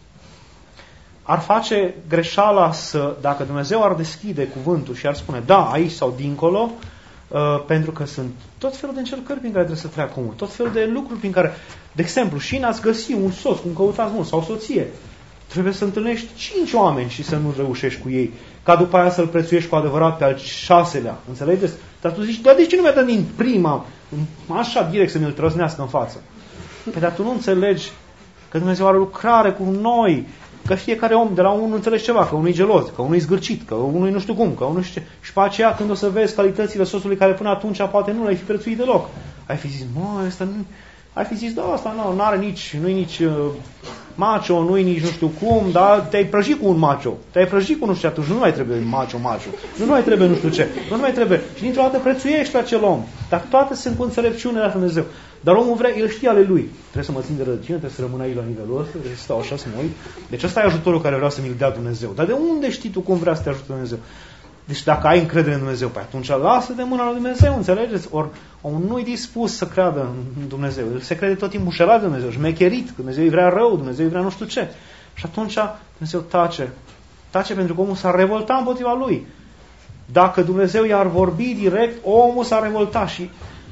Ar face greșeala să, dacă Dumnezeu ar deschide cuvântul și ar spune, da, aici sau dincolo, uh, pentru că sunt tot felul de încercări prin care trebuie să treacă omul, tot felul de lucruri prin care, de exemplu, și n-ați găsi un soț, cum căutați mult, sau soție, trebuie să întâlnești cinci oameni și să nu reușești cu ei, ca după aia să-l prețuiești cu adevărat pe al șaselea, înțelegeți? Dar tu zici, dar de ce nu mi-a dat din prima, așa direct să mi-l trăznească în față? Păi dar tu nu înțelegi că Dumnezeu are lucrare cu noi, că fiecare om de la unul înțelegi ceva, că unul e gelos, că unul e zgârcit, că unul e nu știu cum, că unul știu ce. Și pe aceea când o să vezi calitățile soțului care până atunci poate nu l-ai fi prețuit deloc, ai fi zis, mă, ăsta nu... Ai fi zis, da, asta nu are nici, nu-i nici uh, macho, nu-i nici nu știu cum, dar te-ai prăjit cu un macho, te-ai prăjit cu nu știu ce, atunci nu mai trebuie macho, macho, nu mai trebuie nu știu ce, nu mai trebuie. Și dintr-o dată prețuiești pe acel om. Dar toate sunt cu înțelepciune la Dumnezeu. Dar omul vrea, el știe ale lui. Trebuie să mă țin de rădăcină, trebuie să rămân aici la nivelul ăsta, trebuie să stau așa să mă uit. Deci ăsta e ajutorul care vreau să mi-l dea Dumnezeu. Dar de unde știi tu cum vrea să te ajute Dumnezeu? Deci dacă ai încredere în Dumnezeu, pe atunci lasă de mâna lui Dumnezeu, înțelegeți? Ori omul nu e dispus să creadă în Dumnezeu. El se crede tot timpul șerat de Dumnezeu, șmecherit, că Dumnezeu îi vrea rău, Dumnezeu îi vrea nu știu ce. Și atunci Dumnezeu tace. Tace pentru că omul s-ar revolta împotriva lui. Dacă Dumnezeu i-ar vorbi direct, omul s-ar revolta și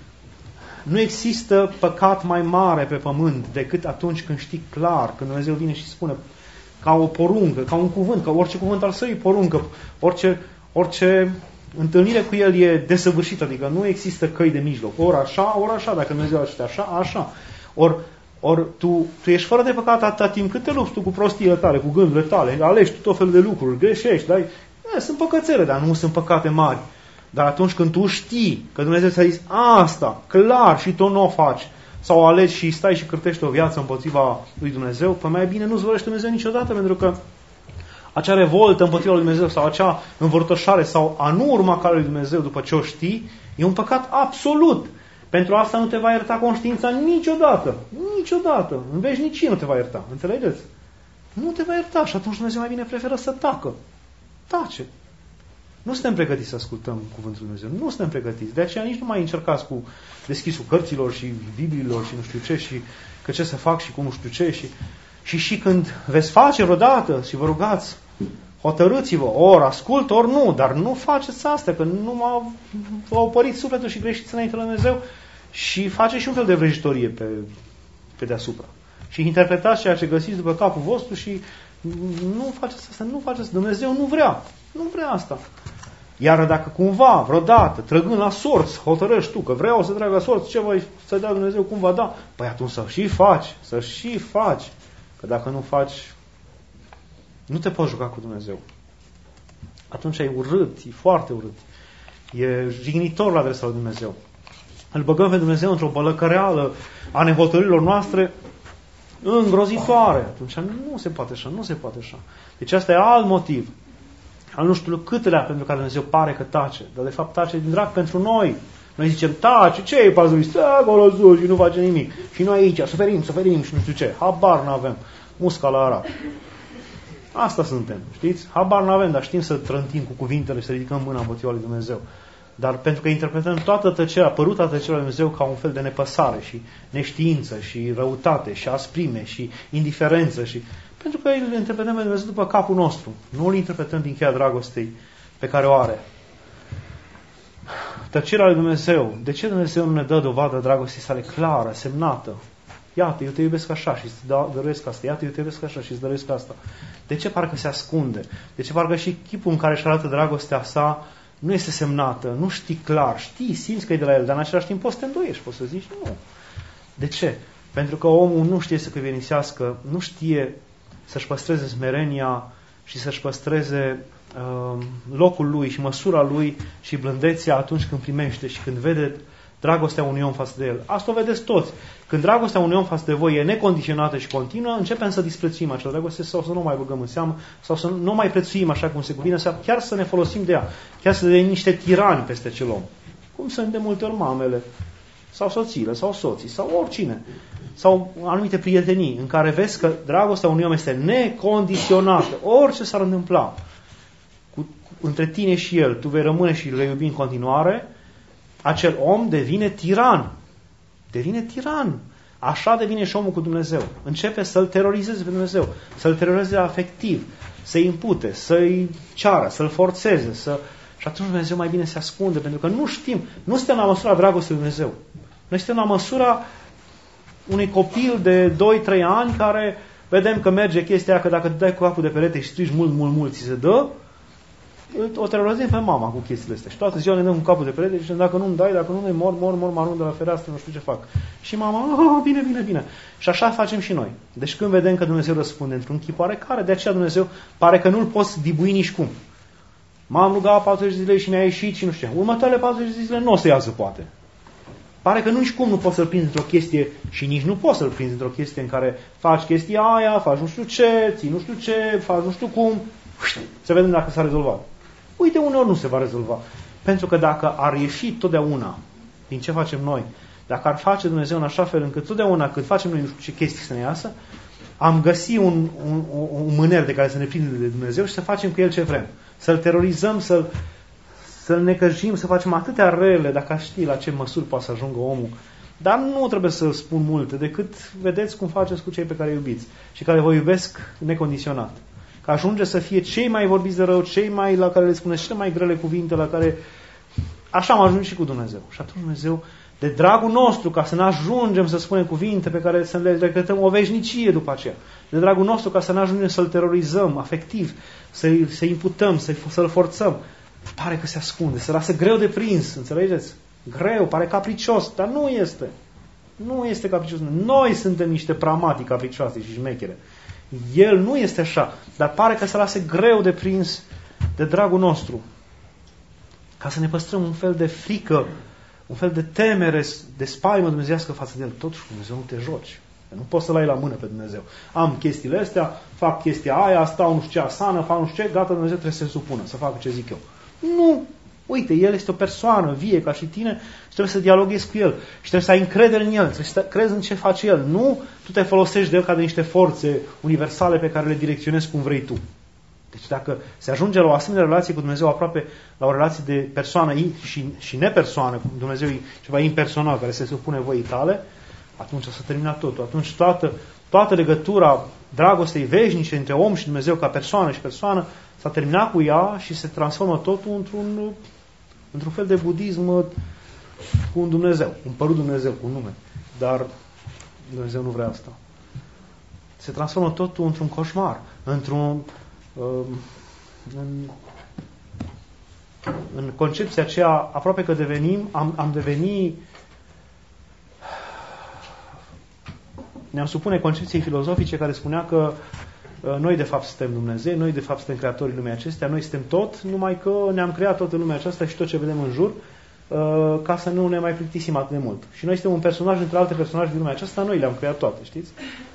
nu există păcat mai mare pe pământ decât atunci când știi clar, când Dumnezeu vine și spune ca o poruncă, ca un cuvânt, că orice cuvânt al său e poruncă, orice Orice întâlnire cu El e desăvârșită, adică nu există căi de mijloc. Ori așa, ori așa, dacă Dumnezeu aștept așa, așa. Ori, ori tu, tu ești fără de păcat atâta timp cât te lupți tu cu prostiile tale, cu gândurile tale, alegi tu tot felul de lucruri, greșești, dai? E, sunt păcățele, dar nu sunt păcate mari. Dar atunci când tu știi că Dumnezeu ți-a zis asta, clar, și tu nu o faci, sau alegi și stai și cârtești o viață împotriva lui Dumnezeu, păi mai bine nu-ți vorbește Dumnezeu niciodată, pentru că acea revoltă împotriva lui Dumnezeu sau acea învârtoșare sau a nu urma calea lui Dumnezeu după ce o știi, e un păcat absolut. Pentru asta nu te va ierta conștiința niciodată. Niciodată. În veșnicie nu te va ierta. Înțelegeți? Nu te va ierta și atunci Dumnezeu mai bine preferă să tacă. Tace. Nu suntem pregătiți să ascultăm cuvântul lui Dumnezeu. Nu suntem pregătiți. De aceea nici nu mai încercați cu deschisul cărților și Bibliilor și nu știu ce și că ce să fac și cum nu știu ce și... Și și când veți face vreodată și vă rugați, hotărâți-vă, ori ascult, ori nu, dar nu faceți asta, că nu vă opăriți sufletul și greșiți înainte la Dumnezeu și face și un fel de vrăjitorie pe, pe deasupra. și interpretați ceea ce găsiți după capul vostru și nu faceți asta, nu faceți. Dumnezeu nu vrea. Nu vrea asta. Iar dacă cumva, vreodată, trăgând la sorți, hotărăști tu că vreau să trag la sorți, ce voi să dea Dumnezeu, cum va da? Păi atunci să și faci, să și faci. Că dacă nu faci, nu te poți juca cu Dumnezeu. Atunci e urât, e foarte urât. E jignitor la adresa lui Dumnezeu. Îl băgăm pe Dumnezeu într-o bălăcăreală a nehotărârilor noastre îngrozitoare. Atunci nu se poate așa, nu se poate așa. Deci asta e alt motiv. Al nu știu câtelea pentru care Dumnezeu pare că tace. Dar de fapt tace din drag pentru noi. Noi zicem, tace, ce e pazurist? Stă acolo sus și nu face nimic. Și noi aici, suferim, suferim și nu știu ce. Habar n-avem. Musca la arat. Asta suntem, știți? Habar n-avem, dar știm să trântim cu cuvintele și să ridicăm mâna împotriva lui Dumnezeu. Dar pentru că interpretăm toată tăcerea, păruta tăcerea lui Dumnezeu ca un fel de nepăsare și neștiință și răutate și asprime și indiferență și... Pentru că îl interpretăm pe Dumnezeu după capul nostru. Nu îl interpretăm din cheia dragostei pe care o are. Tăcerea lui Dumnezeu. De ce Dumnezeu nu ne dă dovadă dragostei sale clară, semnată? Iată, eu te iubesc așa și îți dăruiesc asta. Iată, eu te iubesc așa și îți dăruiesc asta. De ce parcă se ascunde? De ce parcă și chipul în care își arată dragostea sa nu este semnată? Nu știi clar. Știi, simți că e de la el, dar în același timp poți să te îndoiești. Poți să zici nu. De ce? Pentru că omul nu știe să cuvenisească, nu știe să-și păstreze smerenia și să-și păstreze uh, locul lui și măsura lui și blândețea atunci când primește și când vede dragostea unui om față de el. Asta o vedeți toți. Când dragostea unui om față de voi e necondiționată și continuă, începem să disprețuim acea dragoste sau să nu mai băgăm în seamă, sau să nu mai prețuim așa cum se cuvine, sau chiar să ne folosim de ea, chiar să devenim niște tirani peste acel om. Cum sunt de multe ori mamele, sau soțiile, sau soții, sau oricine. Sau anumite prietenii în care vezi că dragostea unui om este necondiționată. Orice s-ar întâmpla cu, cu, între tine și el, tu vei rămâne și le iubi în continuare, acel om devine tiran. Devine tiran. Așa devine și omul cu Dumnezeu. Începe să-l terorizeze pe Dumnezeu, să-l terorizeze afectiv, să-i impute, să-i ceară, să-l forțeze. Să... Și atunci Dumnezeu mai bine se ascunde, pentru că nu știm, nu suntem la măsura dragostei lui Dumnezeu. Noi suntem la măsura unui copil de doi trei ani care vedem că merge chestia că dacă te dai cu capul de perete și strigi mult, mult, mult, ți se dă, o terorizăm pe mama cu chestiile astea. Și toată ziua ne dăm cu capul de perete și zicem, dacă nu-mi dai, dacă nu-mi mor, mor, mor, mă arunc de la fereastră, nu știu ce fac. Și mama, oh, bine, bine, bine. Și așa facem și noi. Deci când vedem că Dumnezeu răspunde într-un chip oarecare, de aceea Dumnezeu pare că nu-l poți dibui nici cum. M-am rugat patruzeci de zile și mi-a ieșit și nu știu. Următoarele patruzeci de zile nu o să iasă, poate. Pare că nu nici cum nu poți să-l prinzi într-o chestie și nici nu poți să-l prinzi într-o chestie în care faci chestia aia, faci nu știu ce, ții nu știu ce, faci nu știu cum. Să vedem dacă s-a rezolvat. Uite, uneori nu se va rezolva. Pentru că dacă ar ieși totdeauna din ce facem noi, dacă ar face Dumnezeu în așa fel încât totdeauna când facem noi nu știu ce chestii să ne iasă, am găsit un, un, un mâner de care să ne prindem de Dumnezeu și să facem cu el ce vrem. Să-l terorizăm, să-l să-l necăjim, să facem atâtea rele, dacă știi la ce măsuri poate să ajungă omul. Dar nu trebuie să spun multe, decât vedeți cum faceți cu cei pe care îi iubiți și care vă iubesc necondiționat. Că ajunge să fie cei mai vorbiți de rău, cei mai la care le spuneți cele mai grele cuvinte, la care... Așa am ajuns și cu Dumnezeu. Și atunci Dumnezeu, de dragul nostru, ca să ne ajungem să spunem cuvinte pe care să le regretăm o veșnicie după aceea, de dragul nostru, ca să ne ajungem să-l terorizăm afectiv, să-i, să-i imputăm, să-i, să-l forțăm, pare că se ascunde, se lasă greu de prins, înțelegeți? Greu, pare capricios, dar nu este. Nu este capricios. Noi suntem niște pramati capricioase și șmechere. El nu este așa, dar pare că se lasă greu de prins de dragul nostru. Ca să ne păstrăm un fel de frică, un fel de temere, de spaimă dumnezeiască față de el. Totuși, Dumnezeu nu te joci. Nu poți să-l ai la mână pe Dumnezeu. Am chestiile astea, fac chestia aia, stau nu știu ce asană, fac nu știu ce, gata, Dumnezeu trebuie să se supună, să facă ce zic eu. Nu! Uite, El este o persoană vie ca și tine și trebuie să dialoghezi cu El. Și trebuie să ai încredere în El, trebuie să crezi în ce face El. Nu tu te folosești de El ca de niște forțe universale pe care le direcționezi cum vrei tu. Deci dacă se ajunge la o asemenea relație cu Dumnezeu, aproape la o relație de persoană și, și nepersoană, cu Dumnezeu e ceva impersonal care se supune voii tale, atunci o să termina totul. Atunci toată, toată legătura dragostei veșnice între om și Dumnezeu ca persoană și persoană s-a terminat cu ea și se transformă totul într-un, într-un fel de budism cu un Dumnezeu, un părut Dumnezeu, cu un nume. Dar Dumnezeu nu vrea asta. Se transformă totul într-un coșmar, într-un uh, în, în concepția aceea, aproape că devenim, am, am devenit, ne-am supune concepției filozofice care spunea că uh, noi de fapt suntem Dumnezei, noi de fapt suntem creatorii lumii acestea, noi suntem tot, numai că ne-am creat tot în lumea aceasta și tot ce vedem în jur, uh, ca să nu ne mai plictisim atât de mult. Și noi suntem un personaj între alte personaje din lumea aceasta, noi le-am creat toate, știți?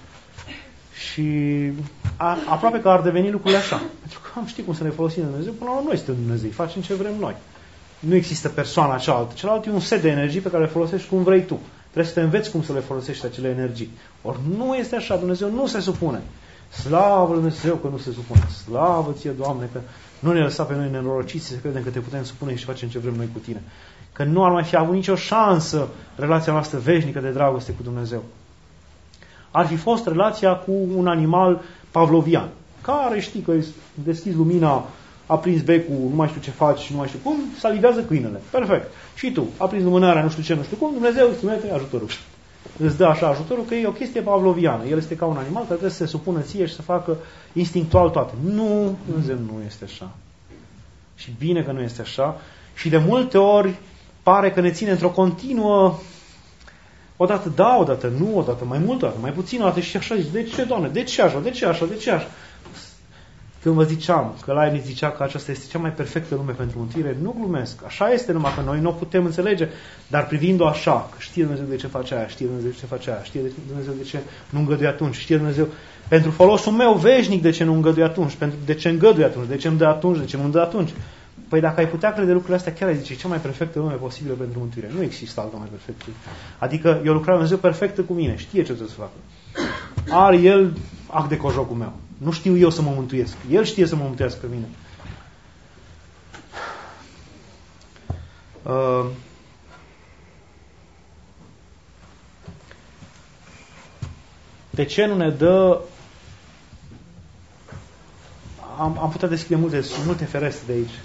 Și a, aproape că ar deveni lucrurile așa. Pentru că am ști cum să ne folosim de Dumnezeu, până la urmă noi suntem Dumnezei, facem ce vrem noi. Nu există persoana cealaltă. Cealaltă e un set de energii pe care le folosești cum vrei tu. Trebuie să te înveți cum să le folosești acele energii. Ori nu este așa, Dumnezeu nu se supune. Slavă Dumnezeu că nu se supune. Slavă ție, Doamne, că nu ne lăsa pe noi nenorociți să credem că te putem supune și facem ce vrem noi cu tine. Că nu ar mai fi avut nicio șansă relația noastră veșnică de dragoste cu Dumnezeu. Ar fi fost relația cu un animal pavlovian, care știi că deschizi lumina, a prins becul, nu mai știu ce faci, nu mai știu cum, salivează câinele. Perfect. Și tu, a prins lumânarea, nu știu ce, nu știu cum, Dumnezeu îți trimite ajutorul. Îți dă așa ajutorul că e o chestie pavloviană. El este ca un animal care trebuie să se supună ție și să facă instinctual toate. Nu, Dumnezeu nu este așa. Și bine că nu este așa. Și de multe ori pare că ne ține într-o continuă, odată da, odată nu, odată mai mult, odată mai puțin, odată și așa zici, de ce, Doamne, de ce așa, de ce așa, de ce așa? Când vă ziceam că la el zicea că aceasta este cea mai perfectă lume pentru mântuire, nu glumesc. Așa este, numai că noi nu o putem înțelege, dar privind-o așa, că știe Dumnezeu de ce face aia, știe Dumnezeu de ce face aia, știe Dumnezeu de ce nu îngăduie atunci, știe Dumnezeu pentru folosul meu veșnic de ce nu îngăduie atunci, pentru de ce îngăduie atunci, de ce îmi dă atunci, de ce nu dă atunci. Păi dacă ai putea crede lucrurile astea, chiar ai zice, cea mai perfectă lume posibilă pentru mântuire. Nu există alta mai perfectă. Adică eu lucrare Dumnezeu perfectă cu mine, știe ce trebuie să facă. Are El act de cojocul meu. Nu știu eu să mă mântuiesc. El știe să mă mântuiască pe mine. Uh, de ce nu ne dă... Am, am putea deschide multe, multe ferestre de aici.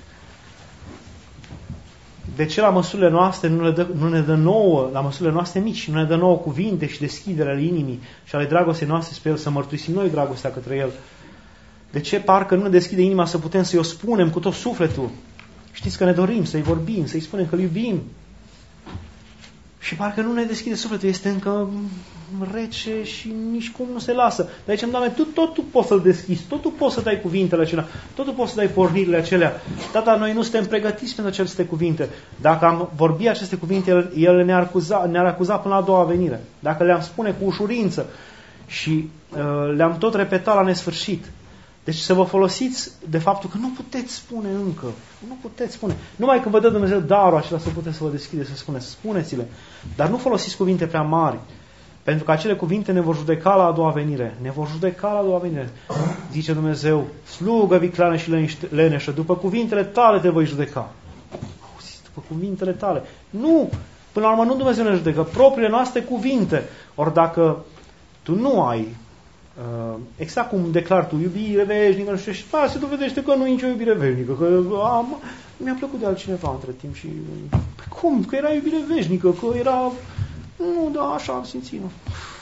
De ce la măsurile noastre nu ne, dă, nu ne dă nouă, la măsurile noastre mici, nu ne dă nouă cuvinte și deschidere ale inimii și ale dragostei noastre spre El, să mărturisim noi dragostea către El? De ce parcă nu ne deschide inima să putem să-i o spunem cu tot sufletul? Știți că ne dorim să-i vorbim, să-i spunem că îl iubim. Și parcă nu ne deschide sufletul, este încă rece și nici cum nu se lasă. Dar aici, Doamne, tu tot tu poți să-l deschizi, tot tu poți să dai cuvintele acelea, tot tu poți să dai pornirile acelea. Da, dar noi nu suntem pregătiți pentru aceste cuvinte. Dacă am vorbi aceste cuvinte, El ne-ar acuza, ne-ar acuza până la a doua venire. Dacă le-am spune cu ușurință și uh, le-am tot repetat la nesfârșit. Deci să vă folosiți de faptul că nu puteți spune încă. Nu puteți spune. Numai când vă dă Dumnezeu darul acela să puteți să vă deschideți, să spuneți, spuneți-le. Dar nu folosiți cuvinte prea mari. Pentru că acele cuvinte ne vor judeca la a doua venire. Ne vor judeca la a doua venire. Zice Dumnezeu, slugă vicleană și leneșă, după cuvintele tale te voi judeca. Auziți, după cuvintele tale. Nu! Până la urmă nu Dumnezeu ne judecă, propriile noastre cuvinte. Ori dacă tu nu ai Uh, exact cum declar tu iubire veșnică, nu știu, și da, se dovedește că nu e nicio iubire veșnică, că am, mi-a plăcut de altcineva între timp și cum? Că era iubire veșnică, că era nu, da, așa am simțit, nu.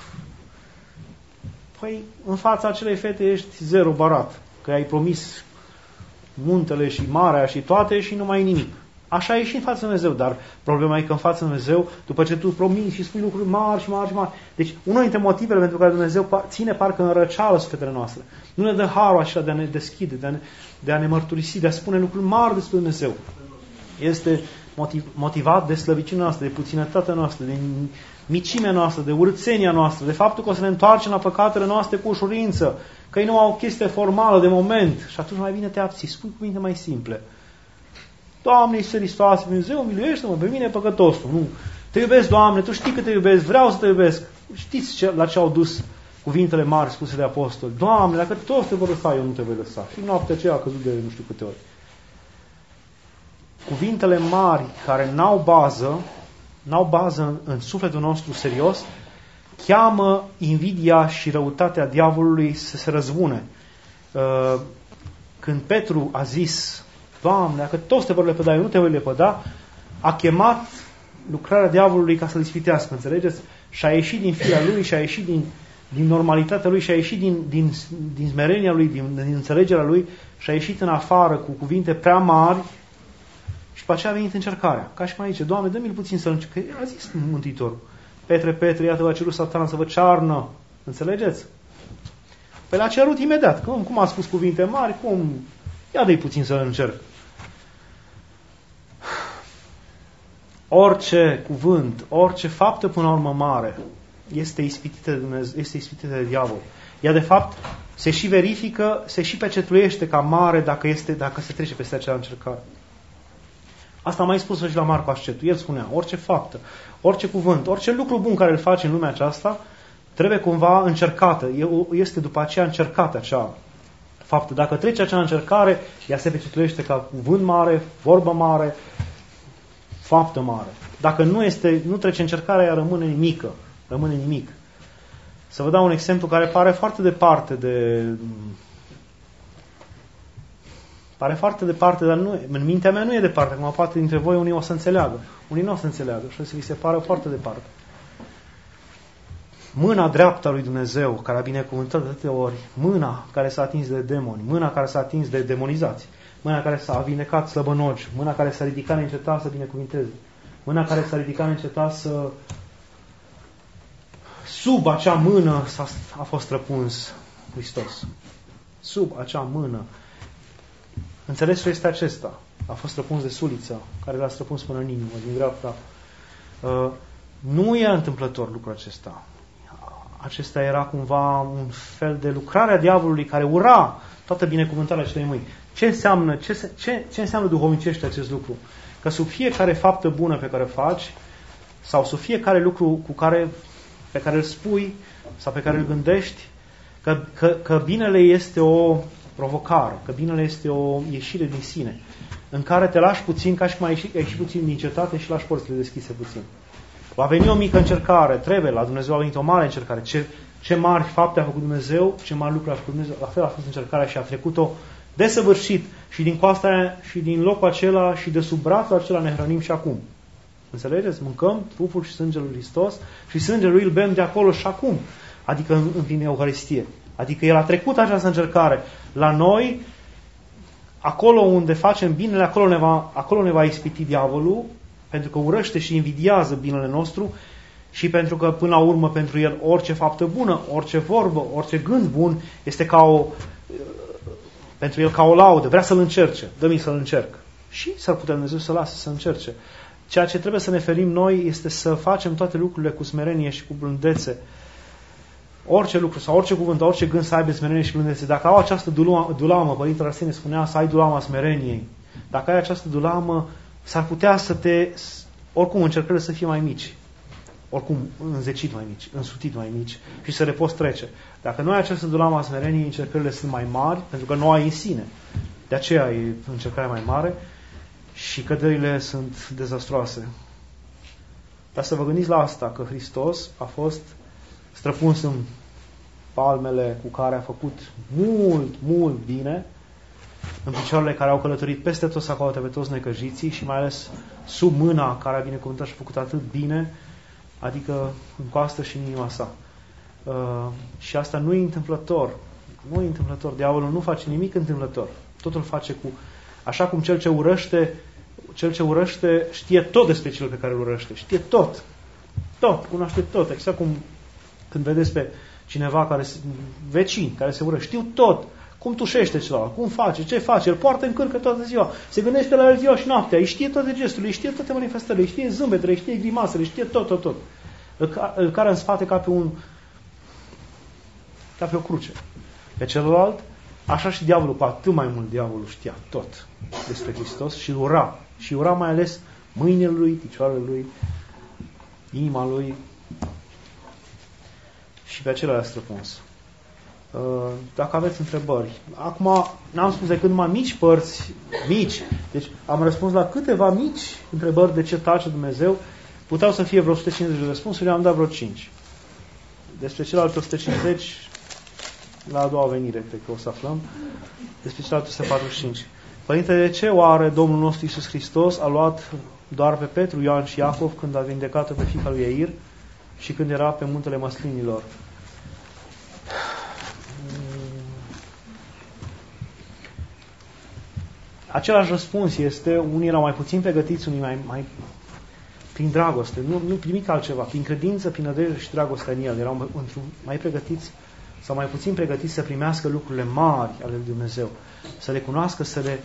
Păi, în fața acelei fete ești zero barat, că ai promis muntele și marea și toate și nu mai nimic. Așa e și în fața Dumnezeu, dar problema e că în fața Dumnezeu, după ce tu promiți și spui lucruri mari și mari și mari, deci unul dintre motivele pentru care Dumnezeu ține parcă în răceală sufletele noastre, nu ne dă harul așa de a ne deschide, de a ne, de a ne mărturisi, de a spune lucruri mari despre Dumnezeu. Este motiv, motivat de slăbiciunea noastră, de puținătatea noastră, de micimea noastră, de urțenia noastră, de faptul că o să ne întoarcem la păcatele noastre cu ușurință, că e numai o chestie formală de moment și atunci mai bine te abții, spui cuvinte mai simple. Doamne Iisuse Hristoase, Dumnezeu, miluiește-mă pe mine păcătosul. Nu. Te iubesc, Doamne, Tu știi că Te iubesc, vreau să Te iubesc. Știți ce, la ce au dus cuvintele mari spuse de apostoli? Doamne, dacă toți Te vor lăsa, eu nu Te voi lăsa. Și noaptea aceea a căzut de nu știu câte ori. Cuvintele mari care n-au bază, n-au bază în, în sufletul nostru serios, cheamă invidia și răutatea diavolului să se răzbune. Când Petru a zis, Doamne, dacă toți te vor lepăda, eu nu te voi lepăda, a chemat lucrarea diavolului ca să-l ispitească, înțelegeți? Și a ieșit din firea lui și a ieșit din din normalitatea lui și a ieșit din, din, din smerenia lui, din, din înțelegerea lui și a ieșit în afară cu cuvinte prea mari și după aceea a venit încercarea. Ca și mai zice, Doamne, dă-mi-l puțin să încerc. A zis Mântuitorul, Petre, Petre, iată v-a cerut Satana să vă cearnă. Înțelegeți? Păi l-a cerut imediat. Cum, cum a spus cuvinte mari, cum... Ia dă-i puțin să-l încerc. Orice cuvânt, orice faptă până la urmă mare este ispitită de Dumnezeu, este ispitită de diavol. Ea de fapt se și verifică, se și pecetluiește ca mare dacă, este, dacă se trece peste acea încercare. Asta am mai spus și la Marco Ascetu. El spunea, orice faptă, orice cuvânt, orice lucru bun care îl faci în lumea aceasta, trebuie cumva încercată. Este după aceea încercată acea faptă. Dacă trece acea încercare, ea se pecetluiește ca cuvânt mare, vorbă mare, faptă mare. Dacă nu, este, nu trece încercarea, ea rămâne nimică. Rămâne nimic. Să vă dau un exemplu care pare foarte departe de... Pare foarte departe, dar nu, în mintea mea nu e departe. Acum poate dintre voi unii o să înțeleagă. Unii nu o să înțeleagă și o să vi se pară foarte departe. Mâna dreaptă a lui Dumnezeu, care a binecuvântat de atâtea ori, mâna care s-a atins de demoni, mâna care s-a atins de demonizați, mâna care s-a vindecat slăbănoci, mâna care s-a ridicat neîncetat să binecuvinteze, mâna care s-a ridicat neîncetat să... Sub acea mână s-a, a fost străpuns Hristos. Sub acea mână. Înțelesul este acesta. A fost străpuns de sulița, care l-a străpuns până în inimă, din dreapta. Uh, nu e întâmplător lucrul acesta. Acesta era cumva un fel de lucrare a diavolului care ura toată binecuvântarea acelei mâini. Ce înseamnă, ce, ce, ce înseamnă duhovnicește acest lucru? Că sub fiecare faptă bună pe care o faci, sau sub fiecare lucru cu care, pe care îl spui, sau pe care îl gândești, că, că, că binele este o provocare, că binele este o ieșire din sine, în care te lași puțin, ca și cum ai ieșit, ai ieșit puțin din cetate și lași porțile deschise puțin. Va veni o mică încercare, trebuie, la Dumnezeu a venit o mare încercare. Ce, ce mari fapte a făcut Dumnezeu, ce mari lucruri a făcut Dumnezeu, la fel a fost încercarea și a trecut-o desăvârșit. Și din coasta aia, și din locul acela, și de sub brațul acela ne hrănim și acum. Înțelegeți? Mâncăm trupul și sângele lui Hristos și sângele lui îl bem de acolo și acum. Adică în, în prin Euharistie. Adică El a trecut această încercare la noi, acolo unde facem binele, acolo ne va, acolo ne va ispiti diavolul, pentru că urăște și invidiază binele nostru și pentru că, până la urmă, pentru el orice faptă bună, orice vorbă, orice gând bun este ca o, pentru el ca o laudă. Vrea să-l încerce. Dă-mi să-l încerc. Și s-ar putea Dumnezeu să lasă să încerce. Ceea ce trebuie să ne ferim noi este să facem toate lucrurile cu smerenie și cu blândețe. Orice lucru sau orice cuvânt, orice gând să aibă smerenie și blândețe. Dacă au această dulamă, Părintele Arsenie spunea să ai dulama smereniei. Dacă ai această dulamă, s-ar putea să te, oricum încercările să fie mai mici, oricum înzecit mai mici, însutit mai mici și să le poți trece. Dacă nu ai această dulamă a smereniei, încercările sunt mai mari, pentru că nu ai în sine. De aceea e încercarea mai mare și căderile sunt dezastroase. Dar să vă gândiți la asta, că Hristos a fost străpuns în palmele cu care a făcut mult, mult bine, în picioarele care au călătorit peste tot să caute pe toți necăjiții și mai ales sub mâna care a binecuvântat și a făcut atât bine, adică în coastă și în inima sa. Uh, și asta nu e întâmplător. Nu e întâmplător. Diavolul nu face nimic întâmplător. Totul face cu... Așa cum cel ce urăște, cel ce urăște știe tot despre cel pe care îl urăște. Știe tot. Tot. Cunoaște tot. Exact cum când vedeți pe cineva care vecini, care se urăște. Știu tot. Cum tușește celălalt, cum face, ce face, îl poartă în cârcă toată ziua, se gândește la el ziua și noaptea, îi știe toate gesturile, îi știe toate manifestările, îi știe zâmbetele, îi știe grimasele, îi știe tot, tot, tot. Îl, îl care în spate ca pe un ca pe o cruce. Pe celălalt, așa și diavolul, cu atât mai mult diavolul știa tot despre Hristos și ura. Și ura mai ales mâinile lui, picioarele lui, inima lui și pe acela le-a străpuns. Dacă aveți întrebări. Acum n-am spus decât numai mici părți, mici. Deci am răspuns la câteva mici întrebări de ce tace Dumnezeu. Puteau să fie vreo o sută cincizeci de răspunsuri, am dat vreo cinci. Despre celelalte o sută cincizeci la a doua venire, cred că o să aflăm. Despre celelalte o sută patruzeci și cinci. Părinte, de ce oare Domnul nostru Iisus Hristos a luat doar pe Petru, Ioan și Iacov când a vindecat-o pe fiica lui Iair și când era pe muntele Măslinilor? același răspuns este, unii erau mai puțin pregătiți, unii mai, mai prin dragoste, nu, nu nimic altceva, prin credință, prin nădejde și dragoste în El, erau mai pregătiți sau mai puțin pregătiți să primească lucrurile mari ale lui Dumnezeu, să le cunoască, să le...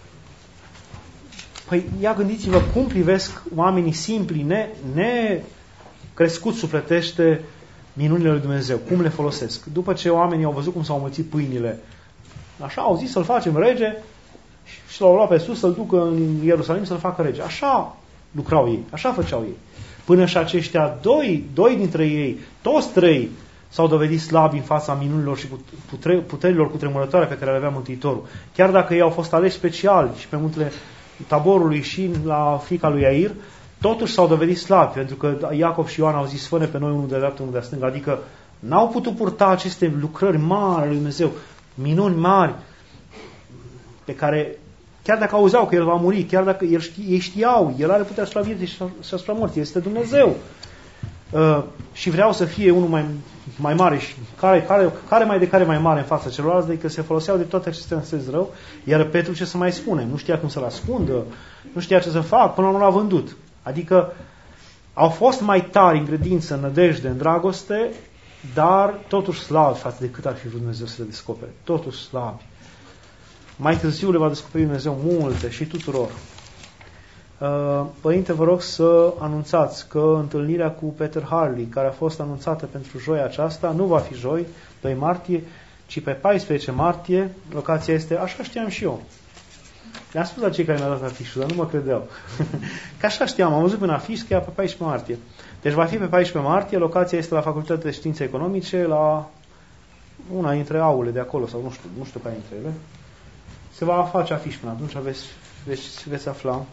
Păi, ia gândiți-vă cum privesc oamenii simpli, ne, ne crescut sufletește minunile lui Dumnezeu, cum le folosesc. După ce oamenii au văzut cum s-au mulțit pâinile, așa au zis să-l facem rege și l-au luat pe sus să-l ducă în Ierusalim să-l facă rege. Așa lucrau ei, așa făceau ei. Până și aceștia doi, doi dintre ei, toți trei, s-au dovedit slabi în fața minunilor și puterilor cutremurătoare pe care le avea Mântuitorul. Chiar dacă ei au fost aleși special și pe muntele Taborului și la fiica lui Iair, totuși s-au dovedit slabi, pentru că Iacov și Ioan au zis, fă-ne pe noi unul de dreapta, unul de stânga, adică n-au putut purta aceste lucrări mari ale lui Dumnezeu, minuni mari, pe care, chiar dacă auzeau că El va muri, chiar dacă el ști, ei știau, El are puterea asupra vieții și asupra morții, este Dumnezeu. Uh, și vreau să fie unul mai, mai mare și care, care, care mai de care mai mare în fața celorlalți, decât se foloseau de toate acestea în sens rău. Iar Petru, ce să mai spune? Nu știa cum să-l ascundă, nu știa ce să fac, până la urmă l-a vândut. Adică au fost mai tari în credință, în nădejde, în dragoste, dar totuși slabi față de cât ar fi vrut Dumnezeu să le descopere. Totuși slabi. Mai târziu le va descoperi Dumnezeu multe și tuturor. Părinte, vă rog să anunțați că întâlnirea cu Peter Harley, care a fost anunțată pentru joia aceasta, nu va fi joi, doi martie, ci pe paisprezece martie. Locația este, așa știam și eu. Le-am spus la cei care mi-au dat afișul, dar nu mă credeau. Că așa știam, am văzut pe un afiș că e pe paisprezece martie. Deci va fi pe paisprezece martie, locația este la Facultatea de Științe Economice, la una dintre aule de acolo, sau nu știu, nu știu care dintre ele. Se va face afiș până atunci, veți, veți, veți afla.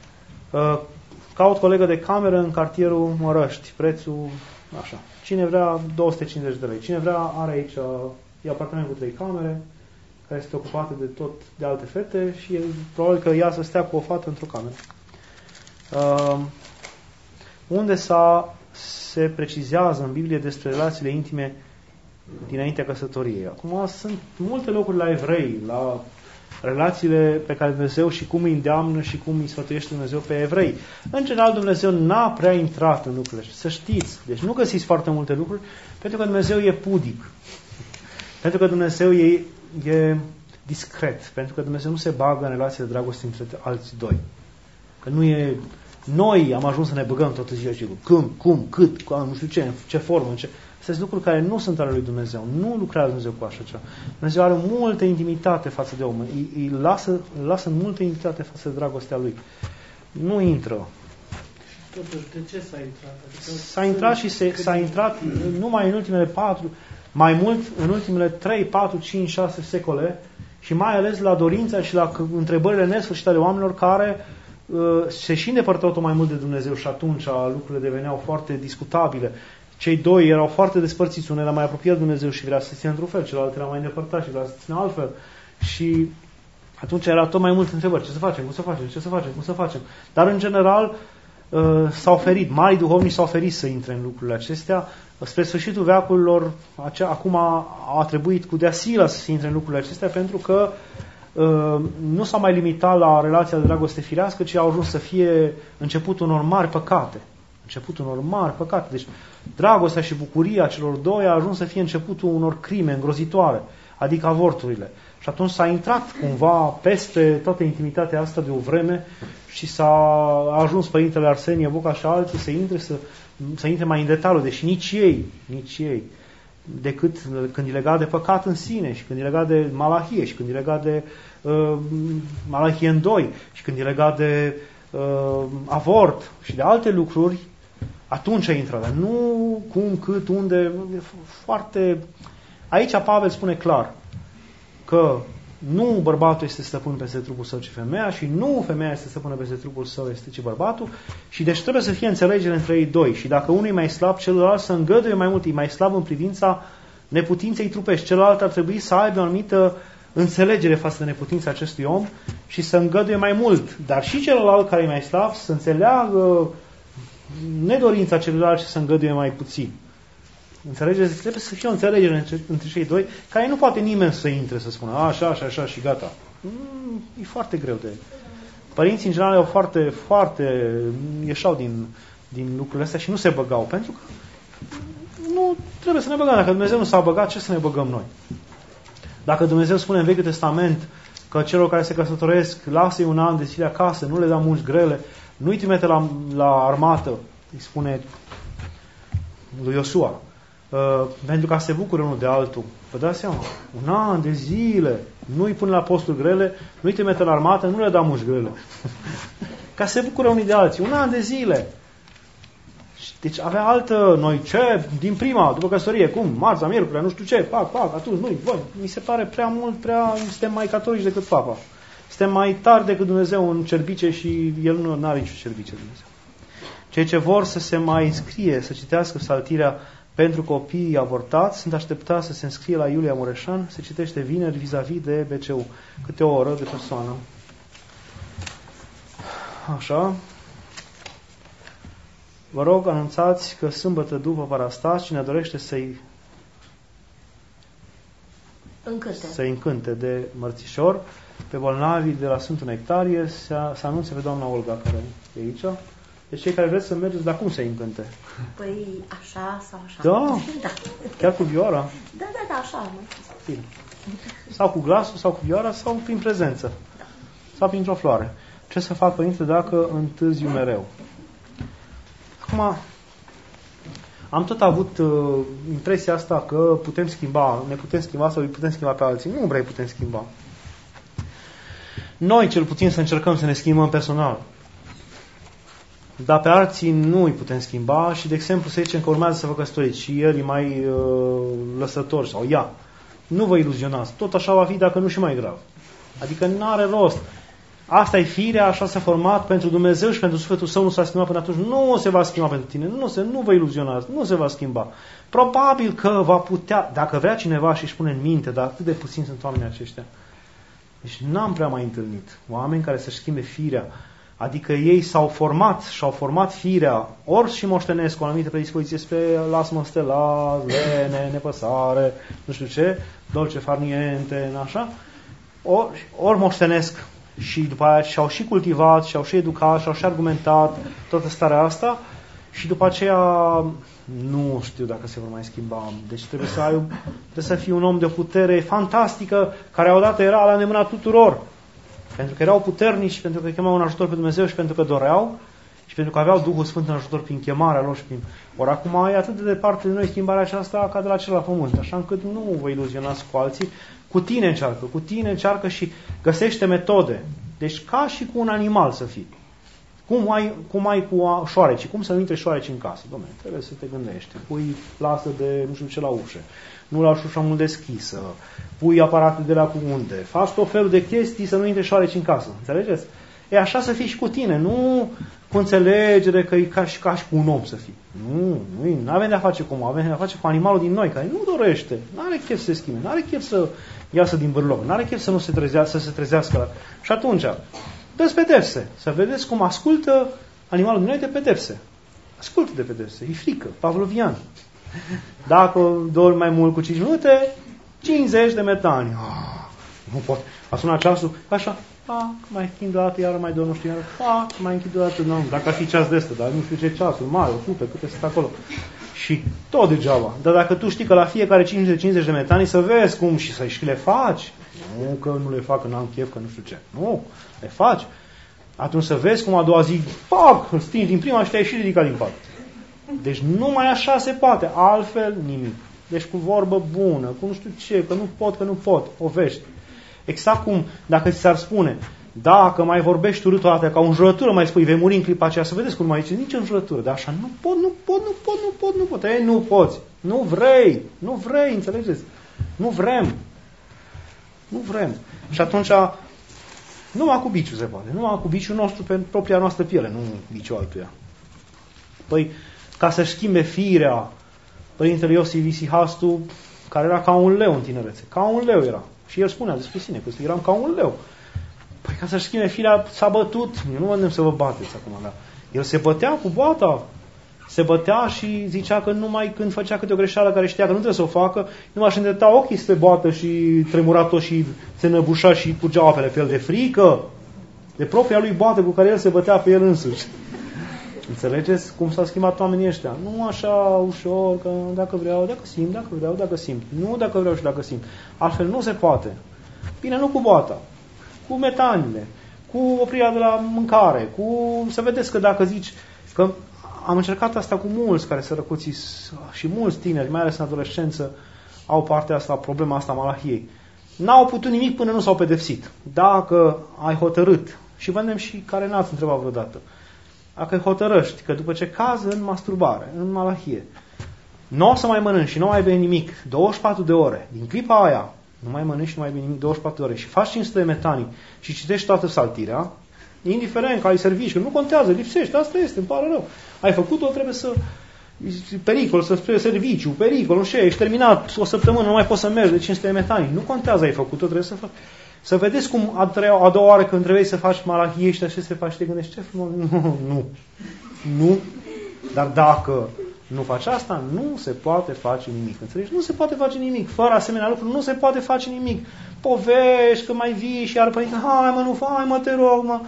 Caut colegă de cameră în cartierul Mărăști, prețul așa. Cine vrea două sute cincizeci de lei. Cine vrea are aici, e apartament cu trei camere, care este ocupată de tot de alte fete și e probabil că ea să stea cu o fată într-o cameră. Uh, unde s-a, se precizează în Biblie despre relațiile intime dinaintea căsătoriei. Acum sunt multe locuri la evrei, la relațiile pe care Dumnezeu și cum îi îndeamnă și cum îi sfătuiește Dumnezeu pe evrei. În general, Dumnezeu n-a prea intrat în lucrurile astea. Să știți. Deci nu găsiți foarte multe lucruri, pentru că Dumnezeu e pudic. Pentru că Dumnezeu e, e discret. Pentru că Dumnezeu nu se bagă în relații de dragoste între alți doi. Că nu e... Noi am ajuns să ne băgăm toată ziua și cum, cum, cât, cu, nu știu ce, în ce formă, în ce... Sunt lucruri care nu sunt ale lui Dumnezeu. Nu lucrează Dumnezeu cu așa ceva. Dumnezeu are multă intimitate față de om. Îi, îi lasă, îi lasă multă intimitate față de dragostea lui. Nu intră. Totuși, de ce s-a intrat? Adică s-a intrat și se, s-a intrat numai în ultimele patru, mai mult în ultimele trei, patru, cinci, șase secole și mai ales la dorința și la întrebările nesfârșite ale oamenilor care uh, se și îndepărtau tot mai mult de Dumnezeu și atunci lucrurile deveneau foarte discutabile. Cei doi erau foarte despărțiți, unul era mai apropiat de Dumnezeu și vrea să se țină într-un fel, celălalt era mai îndepărtat și vrea să se țină altfel. Și atunci era tot mai multe întrebări. Ce să facem? Cum să facem? Ce să facem? Cum să facem? Dar în general uh, s-au ferit, marii duhovnici s-au ferit să intre în lucrurile acestea. Spre sfârșitul veacurilor, acea, acum a, a trebuit cu deasila să se intre în lucrurile acestea, pentru că uh, nu s-a mai limitat la relația de dragoste firească, ci au ajuns să fie începutul unor mari păcate. Începutul unor mari păcate. Deci dragostea și bucuria celor doi a ajuns să fie începutul unor crime îngrozitoare, adică avorturile. Și atunci s-a intrat cumva peste toată intimitatea asta de o vreme și s-a ajuns Părintele Arsenie Boca și alții să intre, să, să intre mai în detaliu, deși nici ei, nici ei, decât când e legat de păcat în sine și când e legat de malahie și când e legat de uh, malahie în doi și când e legat de uh, avort și de alte lucruri, atunci a intrat. Dar nu cum, cât, unde, foarte... Aici Pavel spune clar că nu bărbatul este stăpân peste trupul său, ci femeia, și nu femeia este stăpână peste trupul său, este ci bărbatul, și deci trebuie să fie înțelegere între ei doi. Și dacă unul e mai slab, celălalt să îngăduie mai mult, e mai slab în privința neputinței trupești. Celălalt ar trebui să aibă o anumită înțelegere față de neputința acestui om și să îngăduie mai mult. Dar și celălalt care e mai slab să înțeleagă nedorința celuilalt și să îngăduie mai puțin. Înțelegeți? Trebuie să fie o înțelegere între, între cei doi, care nu poate nimeni să intre să spună așa, așa, așa și gata. Mm, e foarte greu de... Părinții, în general, au foarte, foarte... ieșau din, din lucrurile astea și nu se băgau, pentru că nu trebuie să ne băgăm. Dacă Dumnezeu nu s-a băgat, ce să ne băgăm noi? Dacă Dumnezeu spune în Vechiul Testament că celor care se căsătoresc, lasă-i un an de zile acasă, nu le da munci grele, nu-i trimite la, la armată, îi spune lui Iosua, uh, pentru ca să se bucure unul de altul. Vă dați seama? Un an de zile, nu-i pune la posturi grele, nu-i trimite la armată, nu le da munci grele. Ca să se bucure unii de alții. Un an de zile. Deci avea altă, noi ce? Din prima, după căsătorie, cum? Marța, miercurea, nu știu ce, pac, pac, atunci, nu, voi, mi se pare prea mult, prea, suntem mai catolici decât papa. Suntem mai tari decât Dumnezeu în cerbice și El nu are nicio cerbice, Dumnezeu. Cei ce vor să se mai înscrie, să citească psaltirea pentru copiii avortați, sunt așteptați să se înscrie la Iulia Mureșan, se citește vineri vis-a-vis de B C U, câte o oră de persoană. Așa. Vă rog, anunțați că sâmbătă după Parastas, cine dorește să-i încânte. să-i încânte de mărțișor, pe bolnavii de la Sfântul Nectarie, se, se anunțe pe doamna Olga, care e aici. Deci cei care vreți să mergeți, dar cum să-i încânte? Păi așa sau așa. Da? Da. Chiar cu vioara? Da, da, da, așa. Bine. Sau cu glasul, sau cu vioara, sau prin prezență. Da. Sau printr-o floare. Ce să fac, părinte, dacă întârziu mereu? Acum, am tot avut uh, impresia asta că putem schimba, ne putem schimba sau îi putem schimba pe alții. Nu vrei putem schimba. Noi, cel puțin, să încercăm să ne schimbăm personal. Dar pe alții nu îi putem schimba și, de exemplu, să zicem că urmează să vă căsătoriți și el e mai uh, lăsător sau ea. Nu vă iluzionați. Tot așa va fi, dacă nu și mai grav. Adică nu are rost. Asta e firea, așa s-a format pentru Dumnezeu și pentru sufletul său nu s-a schimbat până atunci. Nu se va schimba pentru tine. Nu, se, nu vă iluzionați. Nu se va schimba. Probabil că va putea, dacă vrea cineva și își pune în minte, dar atât de puțin sunt oamenii aceștia. Deci n-am prea mai întâlnit oameni care să-și schimbe firea. Adică ei s-au format și-au format firea, ori și moștenesc o anumită predispoziție spre lasmă stela, lene, nepăsare, nu știu ce, dolce far niente, așa, ori, ori moștenesc și după aia și-au și cultivat, și-au și educat, și-au și argumentat toată starea asta și după aceea nu știu dacă se vor mai schimba. Deci trebuie să, ai, trebuie să fii un om de o putere fantastică care odată era la îndemâna tuturor. Pentru că erau puternici, pentru că chemau un ajutor pe Dumnezeu și pentru că doreau și pentru că aveau Duhul Sfânt în ajutor prin chemarea lor și prin... Ori acum e atât de departe de noi schimbarea aceasta ca de la cel la pământ, așa încât nu vă iluzionați cu alții. Cu tine încearcă, cu tine încearcă și găsește metode. Deci ca și cu un animal să fii. Cum ai, cum ai cu șoareci, cum să nu intre șoareci în casă? Dom'le, trebuie să te gândești. Pui plasă de nu știu ce la ușă, nu lași ușa mult deschisă, pui aparate de la cu unde, faci tot felul de chestii să nu intre șoareci în casă. Înțelegeți? E așa să fii și cu tine, nu cu înțelegere că e ca și, ca și cu un om să fii. Nu, nu avem de-a face cu om, avem de-a face cu animalul din noi, care nu dorește, nu are chef să se schimbe, nu are chef să iasă din bârloc, nu are chef să nu se trezească, să se trezească. Și atunci, dă-ți pedepse, să vedeți cum ascultă animalul din noi de pedepse. Ascultă de pedepse, e frică, pavlovian. Dacă dormi mai mult cu cinci minute, cincizeci de metani. Ah, nu pot. A sunat ceasul, așa, a, mai închid o dată, iar mai dorm, nu știu, iar, a, mai închid o dată, nu, dacă ar fi ceas de ăsta, dar nu știu ce ceasul, mai, o sută, câte sunt acolo. Și tot degeaba. Dar dacă tu știi că la fiecare cincizeci de metani să vezi cum și să și le faci, nu că nu le fac, că n-am chef, că nu știu ce. Nu, le faci. Atunci să vezi cum a doua zi, pac, îl stingi din prima și te-ai și ridicat din pat. Deci numai așa se poate, altfel nimic. Deci cu vorbă bună, cu nu știu ce, că nu pot, că nu pot, povești. Exact cum dacă ți s-ar spune, dacă mai vorbești urât o dată, ca o înjurătură mai spui, vei muri în clipa aceea, să vedeți cum mai zice, nici o înjurătură, dar așa, nu pot, nu pot, nu pot, nu pot, nu pot, ei, nu poți, nu vrei, nu vrei, înțelegeți? Nu vrem, nu vrem. Și atunci, numai cu biciu se poate, numai cu biciul nostru pe propria noastră piele, nu biciul altuia. Păi, ca să-și schimbe firea, Părintele Iosif Isihastu, care era ca un leu în tinerețe, ca un leu era. Și el spunea despre sine că eram ca un leu. Păi ca să-și schimbe firea, s-a bătut. Eu nu mă îndemn să vă bateți acum, dar el se bătea cu boata Se bătea și zicea că numai când făcea câte o greșeală care știa că nu trebuie să o facă, numai își îndrepta ochii spre boată și tremura tot și se năbușa și curgeau apele pe el de frică, de propria lui boată cu care el se bătea pe el însuși. Înțelegeți cum s-au schimbat oamenii ăștia? Nu așa ușor, că dacă vreau, dacă simt, dacă vreau, dacă simt. Nu dacă vreau și dacă simt. Altfel nu se poate. Bine, nu cu boata, cu metanile, cu oprirea de la mâncare, cu... Să vedeți că dacă zici că am încercat asta cu mulți care sărăcuții și mulți tineri, mai ales în adolescență, au partea asta, problema asta malahiei. N-au putut nimic până nu s-au pedepsit. Dacă ai hotărât, și vedem și care n-ați întrebat vreodată, dacă hotărăști că după ce cazi în masturbare, în malahie, nu o să mai mănânci și nu mai bei nimic douăzeci și patru de ore, din clipa aia, nu mai mănânci și nu mai bei nimic douăzeci și patru de ore și faci cinci sute de metanii și citești toată saltirea, indiferent că ai serviciu, nu contează, lipsești, asta este, îmi pare rău. Ai făcut-o, trebuie să... pericol, să spui serviciu, pericol, nu știu, ești terminat o săptămână, nu mai poți să mergi de cinci sute de metanii. Nu contează, ai făcut-o, trebuie să faci. Să vedeți cum a, treia, a doua oară când trebuie să faci malahie și așa se faci, te gândești, ce frumos, nu, nu, nu, dar dacă nu faci asta, nu se poate face nimic, înțelegi? Nu se poate face nimic, fără asemenea lucruri, nu se poate face nimic. Povești, că mai vii și iar părinte, hai mă, nu, hai mă, te rog, mă,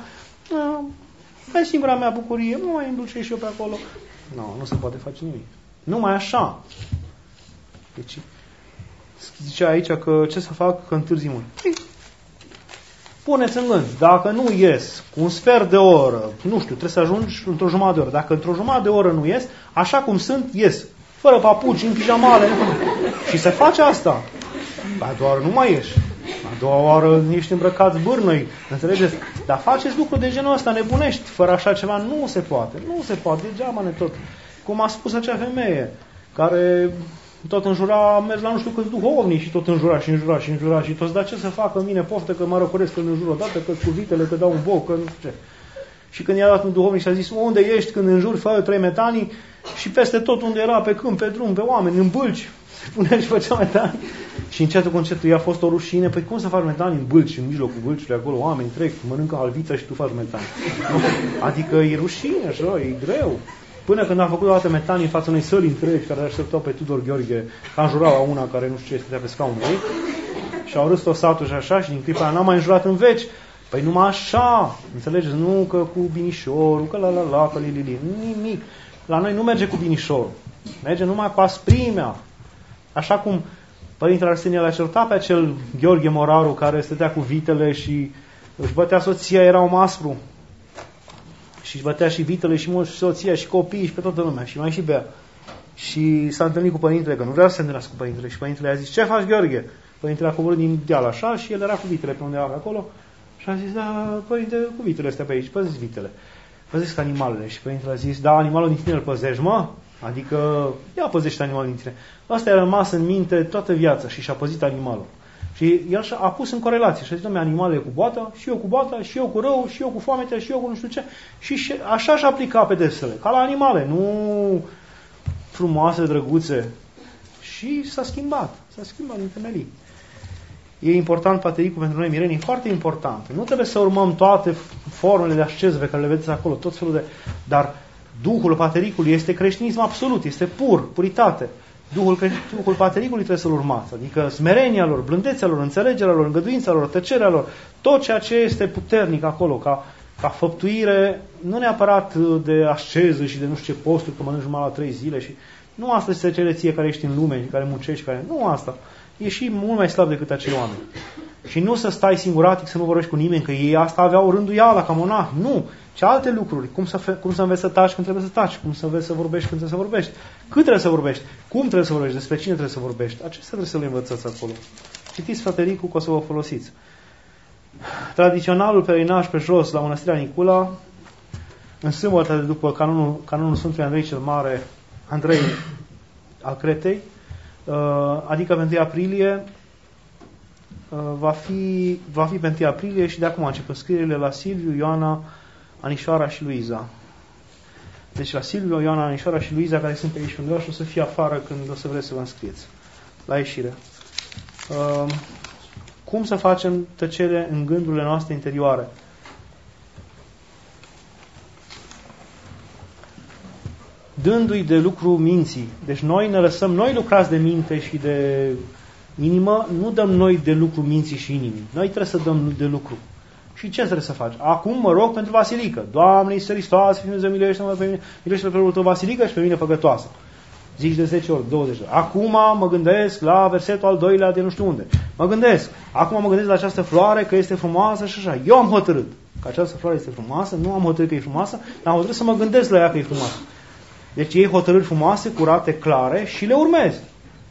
hai singura mea bucurie, nu mai îndulce și eu pe acolo. Nu, nu se poate face nimic. Numai așa. Deci, zicea aici că ce să fac că întârzi mult. Puneți în gând, dacă nu ies cu un sfert de oră, nu știu, trebuie să ajungi într-o jumătate de oră. Dacă într-o jumătate de oră nu ies, așa cum sunt, ies. Fără papuci, în pijamale. Și se face asta. A doua oară nu mai ieși. A doua oară ești îmbrăcați bârnăi. Înțelegeți? Dar faceți lucruri de genul ăsta, nebunești. Fără așa ceva nu se poate. Nu se poate. Degeaba ne tot. Cum a spus acea femeie, care tot înjura, a mers la nu știu câți duhovnici și tot înjura și înjura și înjura și toți, dar ce să facă mine poftă că mă răcoresc când înjur odată, că cu vitele, că dau un boc, că nu știu ce. Și când i-a dat un duhovnic și a zis, unde ești când înjuri fără trei metanii? Și peste tot unde era, pe câmp, pe drum, pe oameni, în bâlci, se punea și făcea metanii. Și încetul cu încetul i-a fost o rușine, păi cum să faci metanii în bâlci, în mijlocul bâlcului, acolo oameni trec, mănâncă halviță și tu faci metanii. Adică e rușine, așa, e greu. Până când a făcut o dată metanii în fața unei săli întregi care așteptau pe Tudor Gheorghe, că a înjurat la una care nu știu ce stătea pe scaunul ei, și au râs tot satul și așa, și din clipa aia n-am mai înjurat în veci. Păi numai așa, înțelegeți? Nu că cu binișorul, că la la la, că li li li, nimic. La noi nu merge cu binișorul, merge numai cu asprimea. Așa cum Părintele Arsenie l-a certat pe acel Gheorghe Moraru care stătea cu vitele și își bătea soția, era om aspru. Și își bătea și vitele și mulți, și soția și copiii și pe toată lumea și mai și bea. Și s-a întâlnit cu părintele, că nu vrea să se întâlnească cu părintele. Și părintele a zis, ce faci, Gheorghe? Părintele a coborât din deal așa și el era cu vitele pe undeva acolo. Și a zis, da, părinte, cu vitele astea pe aici, păziți vitele. Păzesc animalele. Și părintele a zis, da, animalul din tine îl păzești, mă? Adică, ia păzește animalul din tine. Asta i-a rămas în minte toată viața și și-a păzit animalul. Și el a pus în corelație și a zis, dom'le, animalele cu boata, și eu cu boata, și eu cu rău, și eu cu foamete, și eu cu nu știu ce. Și așa și-a aplicat pedepsele, ca la animale, nu frumoase, drăguțe. Și s-a schimbat, s-a schimbat în temelii. E important patericul pentru noi mirenii, foarte important. Nu trebuie să urmăm toate formele de asceză pe care le vedeți acolo, tot felul de... Dar Duhul patericului este creștinism absolut, este pur, puritate. Duhul, Duhul patericului trebuie să-l urmați, adică smerenia lor, blândețea lor, înțelegerea lor, îngăduința lor, tăcerea lor, tot ceea ce este puternic acolo, ca, ca făptuire, nu neapărat de asceză și de nu știu ce posturi, că mănânci numai la trei zile și nu asta se cere ție care ești în lume și care muncești, care... nu asta. E și mult mai slab decât acei oameni. Și nu să stai singuratic, să nu vorbești cu nimeni, că ei asta aveau rânduiala ca monah. Nu! Ce alte lucruri? Cum să, fe... cum să înveți să taci când trebuie să taci? Cum să înveți să vorbești când trebuie să vorbești? Cât trebuie să vorbești? Cum trebuie să vorbești? Despre cine trebuie să vorbești? Acestea trebuie să le învățați acolo. Citiți Fratericul, că o să vă folosiți. Tradiționalul pelerinaj pe jos la Mănăstirea Nicula, în sâmbătă de după canonul, canonul Sfântului Andrei cel Mare, Andrei al Cretei, adică pe întâi aprilie, va fi, va fi pe întâi aprilie și de acum început scrierile la Silviu, Ioana, Anișoara și Luiza. Deci la Silviu, Ioana, Anișoara și Luiza, care sunt pe aici undeva și o să fie afară când o să vreți să vă înscrieți. La ieșire. Uh, cum să facem tăcere în gândurile noastre interioare? dându-i de lucru minții. Deci noi ne lăsăm, noi lucrați de minte și de inimă, nu dăm noi de lucru minții și inimii. Noi trebuie să dăm de lucru. Și ce trebuie să faci? Acum mă rog pentru Vasilică. Doamne Iisuse Hristoase, Dumnezeu, miluiește-mă pe mine, miluiește-mă pe rolul tău Vasilică și pe mine păcătoasă. Zici de zece ori, douăzeci de ori. Acum mă gândesc la versetul al doilea de nu știu unde. Mă gândesc. Acum mă gândesc la această floare că este frumoasă și așa. Eu am hotărât că această floare este frumoasă, nu am hotărât că e frumoasă, dar am hotărât să mă gândesc la ea că e frumoasă. Deci iei hotărâri frumoase, curate, clare și le urmezi.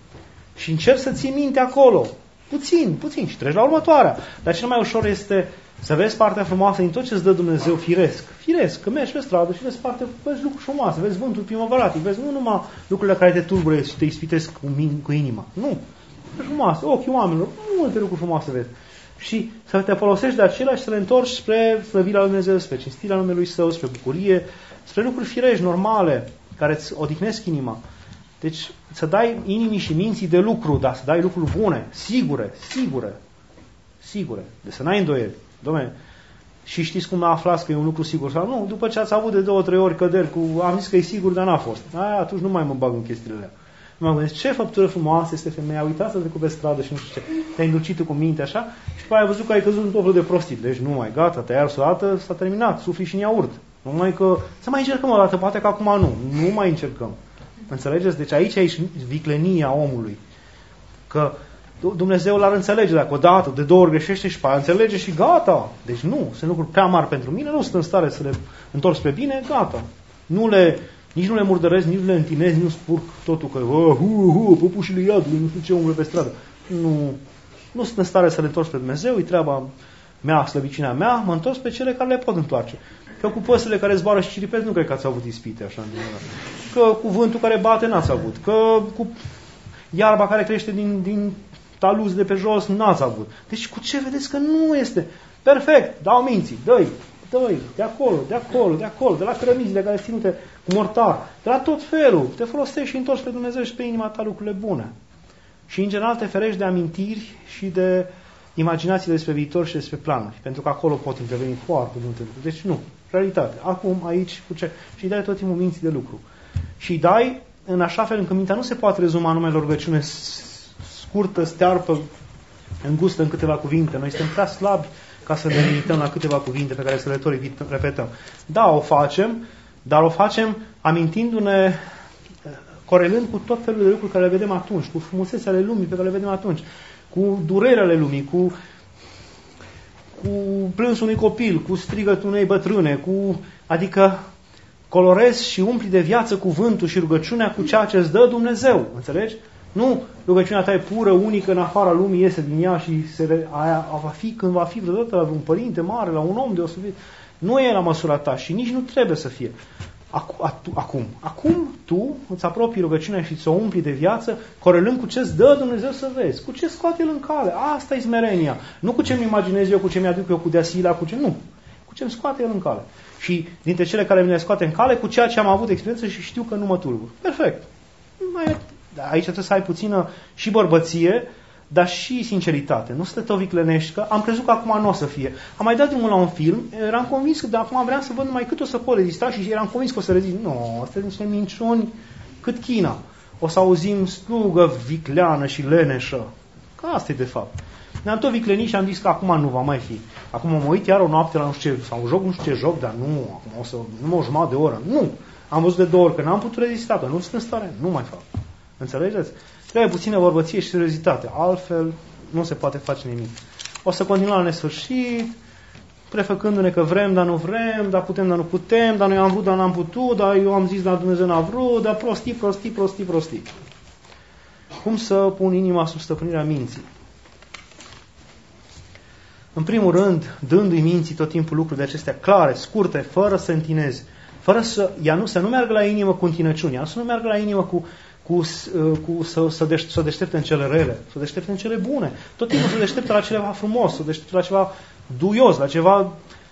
Și încerci să ții minte acolo. Puțin, puțin și treci la următoarea. Dar cel mai ușor este să vezi partea frumoasă din tot ce îți dă Dumnezeu firesc. Firesc, că mergi pe stradă și vezi, parte, vezi lucruri frumoase, vezi vântul primăvăratic, vezi nu numai lucrurile care te tulbură și te ispitesc cu, min- cu inima. Nu. Frumoase, ochii oamenilor, multe lucruri frumoase vezi. Și să te folosești de acelea și să le întorci spre slăvirea lui Dumnezeu, spre cinstirea numelui Său, spre bucurie, spre lucruri firești, normale, care îți odihnesc inima. Deci să dai inimii și minții de lucru, dar să dai lucruri bune, sigure, sigure, sigure. Deci să n-ai îndoieli. Dom'le, și știți cum aflați că e un lucru sigur sau nu? După ce ați avut de două, trei ori căderi cu, am zis că e sigur, dar n-a fost. Aia, atunci nu mai mă bag în chestiile alea. Nu mă gândesc, ce făptură frumoasă este femeia, uitați să trecut pe stradă și nu știu ce. Te-ai indulcit cu minte așa și după aia ai văzut că ai căzut în tot felul de prostii. Deci nu mai, gata, te-ai ars o dată, s-a terminat, sufli și în iaurt. Numai că, să mai încercăm o dată, poate că acum nu, nu mai încercăm. Înțelegeți? Deci aici e viclenia omului. Că Dumnezeu l-ar înțelege dacă odată, de două ori greșește și pe aia înțelege și gata. Deci nu, sunt lucruri prea mari pentru mine, nu sunt în stare să le întorc spre bine, gata. Nu le, nici nu le murdăresc, nici nu le întinez, nici nu spurc totul că uh, hu, hu, păpușile iadului, nu știu ce umble pe stradă. Nu, nu sunt în stare să le întorc spre Dumnezeu, e treaba mea, slăbiciunea mea, mă întorc pe cele care le pot întoarce. Că cu păsările care zboară și ciripesc nu cred că ați avut ispite așa în general. Că cu vântul care bate n-ați avut. Că cu iarba care crește din, din taluz de pe jos n-ați avut. Deci cu ce vedeți că nu este? Perfect, dau minții, dă-i, dă-i, de acolo, de acolo, de acolo, de la cărămizile care sunt ținute cu mortar, de la tot felul. Te folosești și întorci pe Dumnezeu și pe inima ta lucrurile bune. Și în general te ferești de amintiri și de imaginații despre viitor și despre planuri. Pentru că acolo pot interveni foarte multe lucruri. Deci nu. Realitate. Acum, aici, cu ce? Și dai tot timpul minții de lucru. Și dai în așa fel încât mintea nu se poate rezuma numai la o rugăciune scurtă, stearpă, îngustă în câteva cuvinte. Noi suntem prea slabi ca să ne limităm la câteva cuvinte pe care să le tot repetăm. Da, o facem, dar o facem amintindu-ne, corelând cu tot felul de lucruri care le vedem atunci, cu frumusețea ale lumii pe care le vedem atunci, cu durerea ale lumii, cu cu plânsul unui copil, cu strigătul unei bătrâne, cu, adică colorezi și umpli de viață cuvântul și rugăciunea cu ceea ce îți dă Dumnezeu. Înțelegi? Nu rugăciunea ta e pură, unică, în afara lumii, iese din ea și se, aia va fi când va fi vreodată la un părinte mare, la un om deosebit. Nu e la măsura ta și nici nu trebuie să fie. Acum, acum tu îți apropii rugăciunea și ți-o umpli de viață, corelând cu ce îți dă Dumnezeu să vezi, cu ce scoate El în cale. Asta e smerenia. Nu cu ce mi imaginez eu, cu ce mi-aduc eu, cu deasila, cu ce nu. Cu ce îmi scoate El în cale. Și dintre cele care mi le scoate în cale, cu ceea ce am avut experiență și știu că nu mă tulbur. Perfect. Aici trebuie să ai puțină și bărbăție, dar și sinceritate. Nu să te toviclenești, că am crezut că acum nu o să fie. Am mai dat drumul la un film, eram convins că de acum vreau să văd numai cât o să pot rezista și eram convins că o să rezist. Nu, astea sunt niște minciuni cât China. O să auzim slugă vicleană și leneșă. Că asta e de fapt. Ne-am tot viclenit și am zis că acum nu va mai fi. Acum mă uit iar o noapte la nu știu ce, sau joc nu știu ce joc, dar nu, acum o să, numai o jumătate de oră. Nu. Am văzut de două ori că n-am putut rezista, că nu sunt în stare, nu mai fac. Înțelegeți? Trebuie puțină bărbăție și seriozitate. Altfel nu se poate face nimic. O să continuăm la nesfârșit, prefăcându-ne că vrem, dar nu vrem, dar putem, dar nu putem, dar noi am vrut, dar n-am putut, dar eu am zis, dar Dumnezeu n-a vrut, dar prostii, prostii, prostii, prostii. Cum să pun inima sub stăpânirea minții? În primul rând, dându-i minții tot timpul lucruri de acestea clare, scurte, fără să întinezi, fără să, ea nu, să nu meargă la inimă cu întinăciuni, ea să nu meargă la inimă cu Cu, cu, să, să, deș, să deștepte în cele rele, să deștepte în cele bune. Tot timpul să deștepte la ceva frumos, să deștepte la ceva duios, la ceva,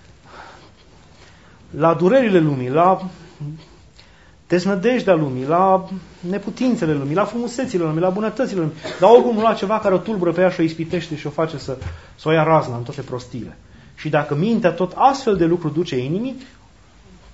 la durerile lumii, la deznădejdea lumii, la neputințele lumii, la frumusețile lumii, la bunătățile lumii. Dar oricum nu la ceva care o tulbură pe ea și o ispitește și o face să, să o ia razna în toate prostiile. Și dacă mintea tot astfel de lucruri duce inimii,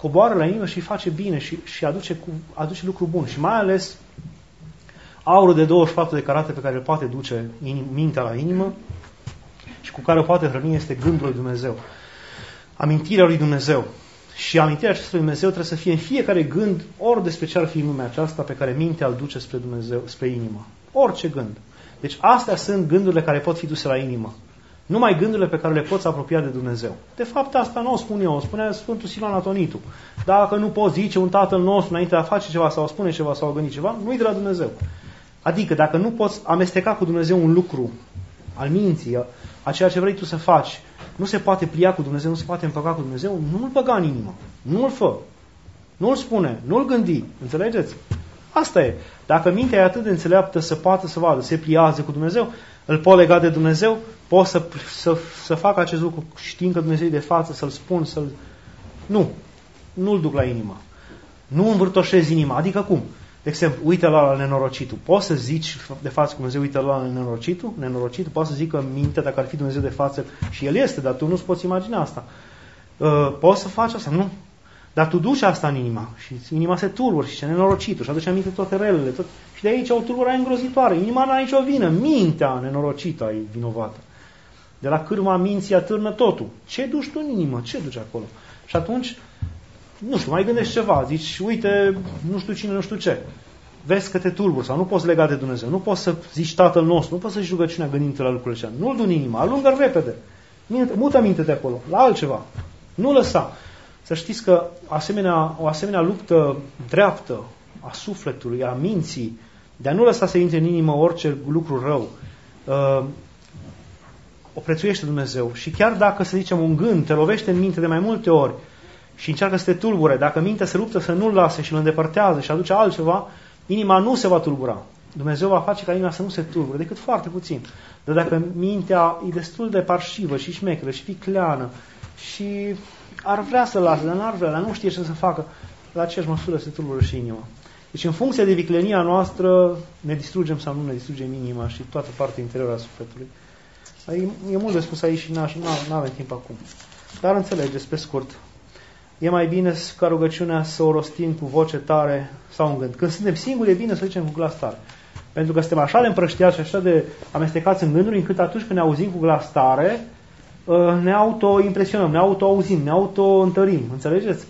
coboară la inimă și îi face bine și, și aduce, cu, aduce lucru bun. Și mai ales aurul de douăzeci și patru de carate pe care îl poate duce inim, mintea la inimă și cu care o poate hrăni este gândul lui Dumnezeu. Amintirea lui Dumnezeu. Și amintirea acestui Dumnezeu trebuie să fie în fiecare gând, ori despre ce ar fi în lumea aceasta pe care mintea îl duce spre Dumnezeu, spre inimă. Orice gând. Deci astea sunt gândurile care pot fi duse la inimă. Numai gândurile pe care le poți apropia de Dumnezeu. De fapt, asta nu o spun eu, o spune Sfântul Siluan Atonitu. Dacă nu poți zice un Tatăl nostru înainte de a face ceva sau spune ceva sau a gândi ceva, nu-i de la Dumnezeu. Adică, dacă nu poți amesteca cu Dumnezeu un lucru al minții, a ceea ce vrei tu să faci, nu se poate plia cu Dumnezeu, nu se poate împăca cu Dumnezeu, nu-l băga în inimă, nu-l fă, nu-l spune, nu-l gândi, înțelegeți? Asta e. Dacă mintea e atât de înțeleaptă să poată să vadă, se pliază cu Dumnezeu, îl pot lega de Dumnezeu, pot să, să, să fac acest lucru știind că Dumnezeu e de față, să-l spun, să-l... Nu. Nu-l duc la inimă. Nu învârtoșez inima. Adică cum? De exemplu, uite la nenorocitul. Poți să zici de față cu Dumnezeu, uite la nenorocitul? Nenorocitul, poți să zic că mintea, dacă ar fi Dumnezeu de față, și El este, dar tu nu-ți poți imagina asta. Uh, poți să faci asta? Nu. Dar tu duci asta în inima și inima se tulbură și ce nenorocitul și aduce aminte toate relele. Tot... Și de aici o tulburare îngrozitoare. Inima n-a nicio vină. Mintea nenorocită e vinovată. De la cârma minții atârnă totul. Ce duci tu în inimă? Ce duci acolo? Și atunci, nu știu, mai gândești ceva. Zici, uite, nu știu cine, nu știu ce. Vezi că te tulburi sau nu poți lega de Dumnezeu. Nu poți să zici Tatăl nostru. Nu poți să zici rugăciunea gândindu-te la lucrurile astea. Nu-l du în inimă. Alungă-l repede. Mută minte de acolo. La altceva. Nu lăsa. Să știți că asemenea, o asemenea luptă dreaptă a sufletului, a minții, de a nu lăsa să intre în inimă orice lucru rău, uh, o prețuiește Dumnezeu. Și chiar dacă, să zicem, un gând te lovește în minte de mai multe ori și încearcă să te tulbure, dacă mintea se luptă să nu-l lase și îl îndepărtează și aduce altceva, inima nu se va tulbura. Dumnezeu va face ca inima să nu se tulbure, decât foarte puțin. Dar dacă mintea e destul de parșivă și șmecheră și vicleană și ar vrea să lase, dar n-ar vrea, dar nu știe ce să facă, la aceeași măsură se tulbură și inima. Deci în funcție de viclenia noastră ne distrugem sau nu ne distrugem inima și toată partea interioară a sufletului. E, e mult de spus aici și nu avem timp acum. Dar înțelegeți, pe scurt, e mai bine ca rugăciunea să o rostim cu voce tare sau în gând. Când suntem singuri, e bine să zicem cu glas tare. Pentru că suntem așa de împrăștiați și așa de amestecați în gânduri, încât atunci când ne auzim cu glas tare, ne auto-impresionăm, ne auto-auzim, ne auto-întărim. Înțelegeți?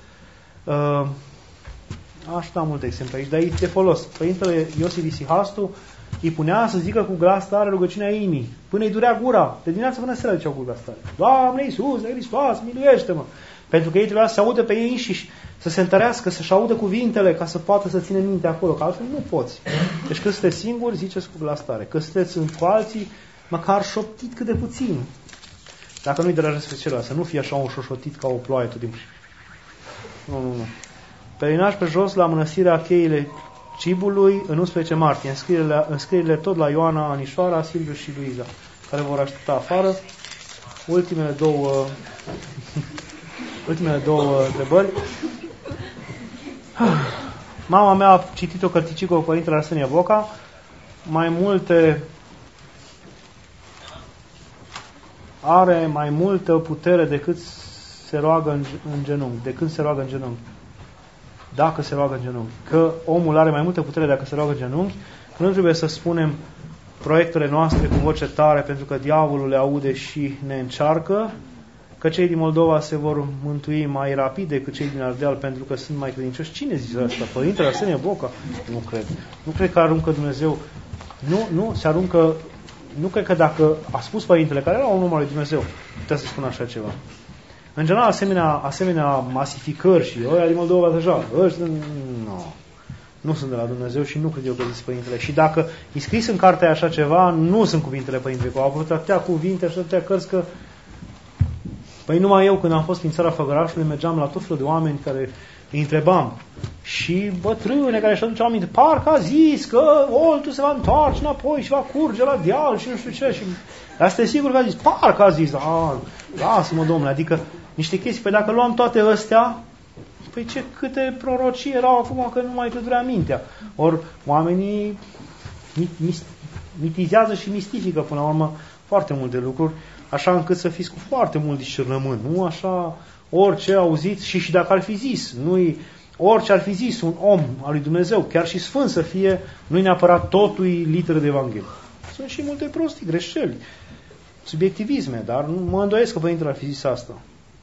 Aș da multe exemple aici, dar e de folos. Părintele Iosif Isihastu îi punea să zică cu glas tare rugăciunea inimii. Până îi durea gura. De dimineață până seara ziceau cu glas tare. Doamne Iisuse Hristos, miluiește-mă! Pentru că ei trebuia să se audă pe ei înșiși, să se întărească, să-și audă cuvintele ca să poată să ține minte acolo, că altfel nu poți. Deci când sunteți singuri, ziceți cu glas tare. Când sunteți cu alții, măcar șoptit cât de puțin. Dacă nu-i deranjează pe celălalt, să nu fie așa un șoșotit ca o ploaie tot timpul. Nu, nu, nu. Pelerinaj pe jos la mănăstirea Cheile Cibului în unsprezece martie. Înscrierile, înscrierile tot la Ioana, Anișoara, Silviu și Luiza, care vor aștepta afară. Ultimele două ultimele două întrebări. Mama mea a citit o cărticică cu Părintele Arsenie Boca. Mai multe are mai multă putere decât se roagă în, în genunchi, decât se roagă în genunchi. Dacă se roagă în genunchi. Că omul are mai multă putere dacă se roagă în genunchi, că nu trebuie să spunem proiectele noastre cu voce tare pentru că diavolul le aude și ne încearcă, că cei din Moldova se vor mântui mai rapid decât cei din Ardeal pentru că sunt mai credincioși. Cine zice asta? Părintele Arsenie Boca? Nu cred. Nu cred că aruncă Dumnezeu. Nu, nu, se aruncă. Nu cred că dacă a spus Părintele, care era un om al lui Dumnezeu, putea să spună așa ceva. În general, asemenea, asemenea masificări și ăia din Moldova deja, ăștia, nu, nu sunt de la Dumnezeu și nu cred eu că zis Părintele. Și dacă e scris în cartea așa ceva, nu sunt cuvintele Părintele, că au avut atâtea cuvinte și atâtea cărți că... Păi numai eu, când am fost în țara Făgărașului, mergeam la tot felul de oameni care îi întrebam. Și bătrâne care își aduceau aminte, parcă a zis că Oltul se va întoarce înapoi și va curge la deal și nu știu ce. Și... Asta e sigur că a zis, parcă a zis, a, lasă-mă, domnule, adică niște chestii. Păi dacă luam toate astea, păi ce câte prorocii erau acum că nu mai trădurea mintea. Ori oamenii mitizează și mistifică până la urmă foarte multe lucruri, așa încât să fiți cu foarte mult discernământ, nu așa orice auziți și și dacă ar fi zis, nu-i, orice ar fi zis un om al lui Dumnezeu, chiar și sfânt să fie, nu-i neapărat totul litere de Evanghelie. Sunt și multe prostii, greșeli, subiectivisme, dar nu mă îndoiesc că Părintele ar fi zis asta.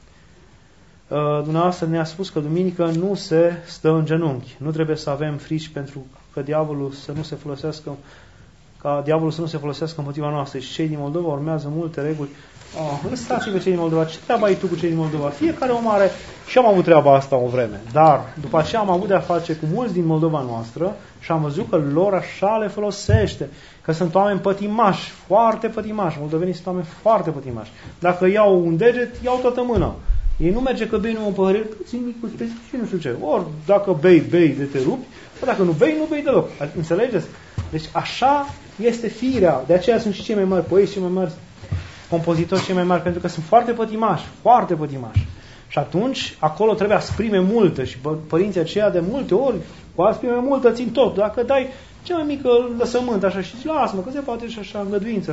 Uh, dumneavoastră ne-a spus că duminică nu se stă în genunchi. Nu trebuie să avem frici pentru că diavolul să nu se folosească, ca diavolul să nu se folosească împotriva noastră. Și cei din Moldova urmează multe reguli. Oh, lăsați-vă cei din Moldova. Ce treabă ai tu cu cei din Moldova? Fiecare om are... Și am avut treaba asta o vreme. Dar după aceea am avut de-a face cu mulți din Moldova noastră și am văzut că lor așa le folosește. Că sunt oameni pătimași, foarte pătimași. Moldovenii sunt oameni foarte pătimași. Dacă iau un deget, iau toată mâna. Ei nu merge că bei numai un păhărel, țin micul și nu știu ce. Ori dacă bei, bei de te rupi, ori dacă nu bei, nu bei deloc. Înțelegeți? Deci așa este firea. De aceea sunt și cei mai mari poeți, cei mai mari compozitori, cei mai mari, pentru că sunt foarte pătimași, foarte pătimași. Și atunci, acolo trebuie asprime multă și părinții aceia de multe ori, cu asprime multă țin tot. Dacă dai cea mai mică lăsământă așa și zici, lasă-mă, că se poate și așa, îngăduință.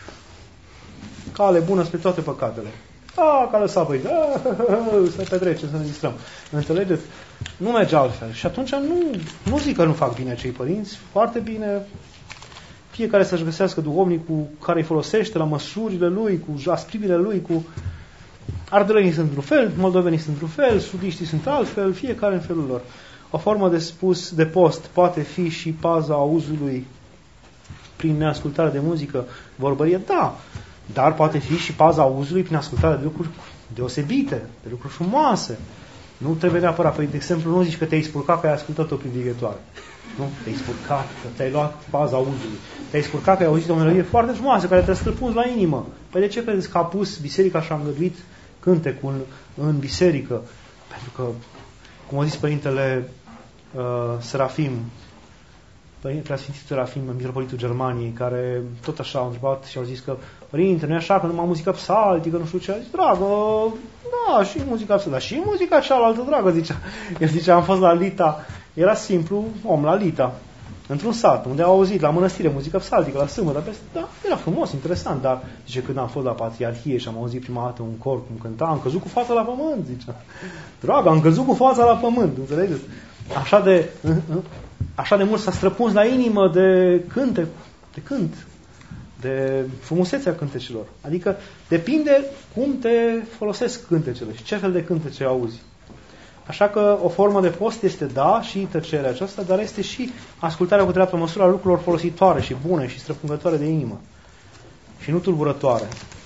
Cale bună spre toate păcatele. A, că a lăsat băi, să petrecem, să ne distrăm. Înțelegeți? Nu merge altfel. Și atunci nu, nu zic că nu fac bine cei părinți, foarte bine. Fiecare să-și găsească duhovnicul care îi folosește la măsurile lui, cu asprimile lui, cu... Ardelenii sunt într-un fel, moldovenii sunt într-un fel, sudiștii sunt altfel, fiecare în felul lor. O formă de spus de post poate fi și paza auzului prin neascultare de muzică, vorbărie, da, dar poate fi și paza auzului prin ascultare de lucruri deosebite, de lucruri frumoase. Nu trebuie neapărat, păi, de exemplu, nu zici că te-ai spurcat că ai ascultat o privighetoare. Nu? Te-ai spurcat, că te-ai luat paza auzului. Te-ai spurcat că ai auzit o melodie foarte frumoasă, care te-a străpuns la inimă. Păi de ce credeți că a pus biserica și a îngăduit cântecul în, în biserică? Pentru că, cum a zis Părintele uh, Serafim, Părintele Preasfințitul Serafim, mitropolitul Germaniei, care tot așa au întrebat și au zis că Părinte, nu e așa că numai muzica psaltică, nu știu ce, a zis, dragă, da, și muzica psaltică, dar și muzica cealaltă, dragă, zicea. El zicea, am fost la Lita, era simplu om la Lita, într-un sat, unde au auzit la mănăstire muzică psaltică, la sâmbătă, peste, da, era frumos, interesant, dar, zice, când am fost la Patriarhie și am auzit prima dată un cor cum cânta, am căzut cu fața la pământ, zicea. Dragă, am căzut cu fața la pământ, înțelegeți? Așa de, așa de mult s-a străpuns la inimă de cânte, de cânt, de frumusețea cântecilor. Adică depinde cum te folosesc cântecele și ce fel de cântece auzi. Așa că o formă de post este, da, și tăcerea aceasta, dar este și ascultarea cu treabă pe măsura lucrurilor folositoare și bune și străpungătoare de inimă. Și nu tulburătoare.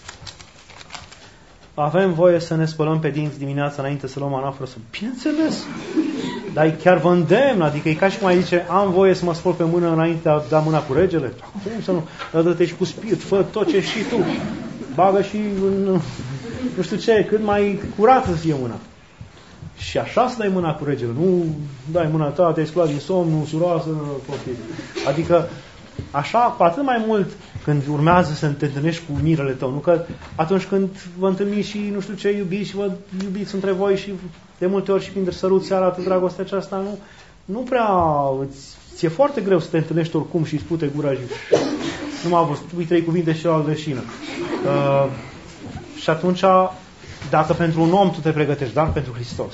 Avem voie să ne spălăm pe dinți dimineața înainte să luăm anaforă? Bineînțeles! Dar chiar vă îndemn, adică e ca și cum ai zice, am voie să mă spăl pe mână înainte de a da mâna cu regele? Cum să nu? Dar dă-te și cu spirit, fă tot ce și tu. Bagă și în, nu știu ce, cât mai curată să fie mâna. Și așa să dai mâna cu regele. Nu dai mâna ta, te-ai sculat din somn, nu suroasă, copii. Adică așa, cu atât mai mult când urmează să te întâlnești cu mirele tău. Nu că atunci când vă întâlniți și nu știu ce iubiți și vă iubiți între voi și de multe ori și prin sărut se arată dragostea aceasta, nu, nu prea ți-e foarte greu să te întâlnești oricum și îți pute gura și nu m-a văzut, spui trei cuvinte și o leșină. Uh, și atunci, dacă pentru un om tu te pregătești, dar pentru Hristos.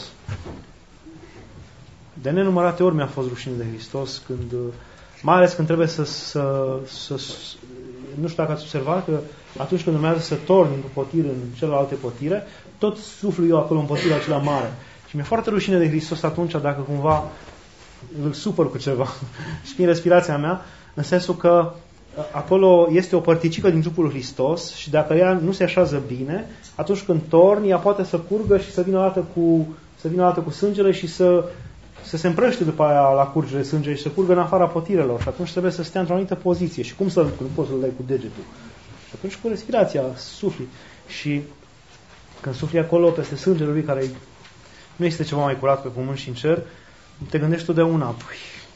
De nenumărate ori mi-a fost rușine de Hristos, când, mai ales când trebuie să, să, să, să nu știu dacă ați observat că atunci când urmează să torni într-o potire în celelalte potire, tot suflu eu acolo în potirea acela mare. Și mi-e foarte rușine de Hristos atunci dacă cumva îl supăr cu ceva și prin respirația mea, în sensul că acolo este o părticică din trupul lui Hristos și dacă ea nu se așează bine, atunci când torni, ea poate să curgă și să vină odată cu, să vină odată cu sângele și să, să se împrăște după aia la curgere sânge și să curgă în afara potirelor. Și atunci trebuie să stea într-o anumită poziție. Și cum să nu poți să-l dai cu degetul? Și atunci cu respirația sufli. Și când sufli acolo peste sângele lui, care nu este ceva mai curat pe pământ și în cer, te gândești totdeauna, păi,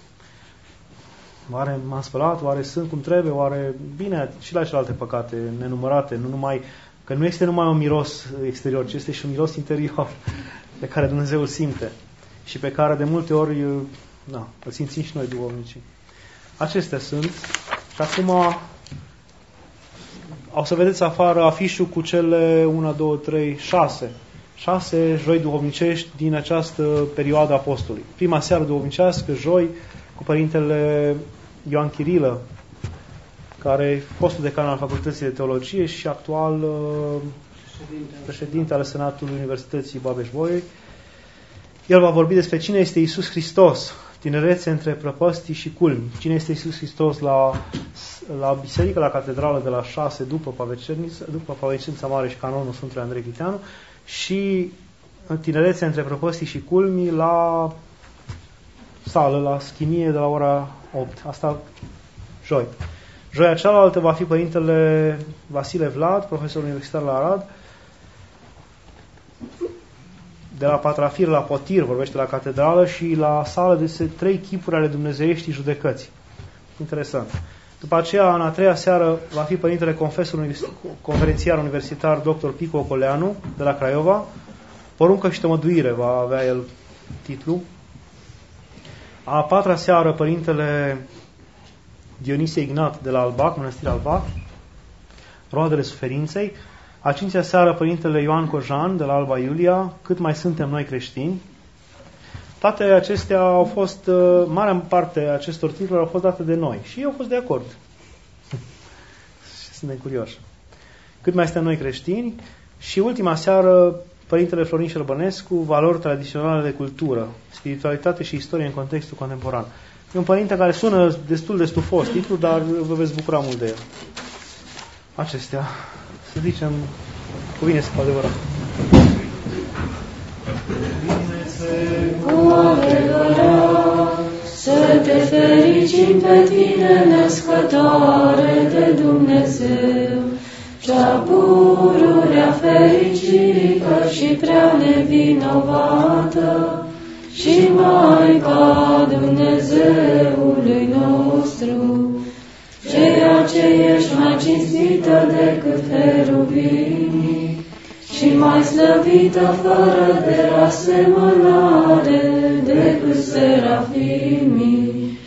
oare m-am spălat, oare sunt cum trebuie, oare bine, și la celelalte păcate nenumărate, nu numai, că nu este numai un miros exterior, ci este și un miros interior pe care Dumnezeu îl simte și pe care de multe ori na, îl simțim și noi duhovnicii. Acestea sunt. Și acum o să vedeți afară afișul cu cele unu, doi, trei, șase șase joi duhovnicești din această perioadă a postului. Prima seară duhovnicească, joi, cu părintele Ioan Chirilă, care e fostul decan al Facultății de Teologie și actual președinte, președinte al Senatului Universității Babeș-Bolyai. El va vorbi despre cine este Iisus Hristos, tinerețe între prăpăstii și culmi. Cine este Iisus Hristos la, la biserică, la catedrală de la șase după Pavecernița, după Pavecernița Mare și canonul Sfântului Andrei Chiteanu, și tinerețe între prăpăstii și culmi la sală, la schimie de la ora opt. Asta joi. Joia cealaltă va fi părintele Vasile Vlad, profesor universitar la Arad, de la Patrafir la Potir, vorbește la catedrală, și la sală de trei chipuri ale dumnezeieștii judecății. Interesant. După aceea, în a treia seară, va fi părintele confesor conferențiar universitar doctor Pico Ocoleanu, de la Craiova. Poruncă și tămăduire va avea el titlu. A patra seară, părintele Dionisie Ignat, de la Albac, Mănăstirea Albac, Roadele suferinței. A cincea seară, părintele Ioan Cojan, de la Alba Iulia, Cât mai suntem noi creștini. Toate acestea au fost, marea parte a acestor titluri au fost date de noi și eu au fost de acord. Suntem curioși. Cât mai suntem noi creștini. Și ultima seară, părintele Florin Șerbănescu, Valori tradiționale de cultură, spiritualitate și istorie în contextul contemporan. E un părinte care sună destul de stufos titlul, dar vă veți bucura mult de el. Acestea, să zicem, cuvine să cu adevărat. Cu adevărat, să te fericim pe tine, născătoare de Dumnezeu, cea pururea fericită și prea nevinovată, și Maica Dumnezeului nostru, ceea ce ești mai cinstită decât heruvimii și mai slăvită fără de asemănare decât serafimii,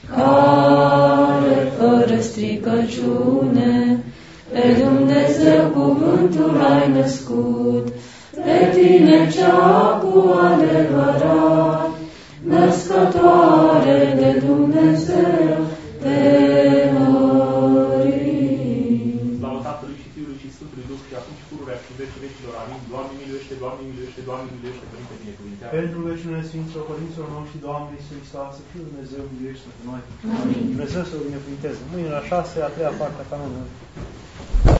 care fără stricăciune pe Dumnezeu cuvântul ai născut, pe tine cea cu adevărat, născătoare de Dumnezeu, te mărim. Slavă Tatălui și Fiului și Sfântului Duh, și acum și pururea și vecii vecilor. Amin. Doamne miluiește, Doamne miluiește, Doamne miluiește, Părinte binecuvintează. Pentru vecinile Sfinților Părinților noștri, Doamne Iisus Hristos, să fiu Dumnezeu miluiește pe noi. Amin. Dumnezeu să o binecuvinteze. Mâine la șase, a treia parte a canonului.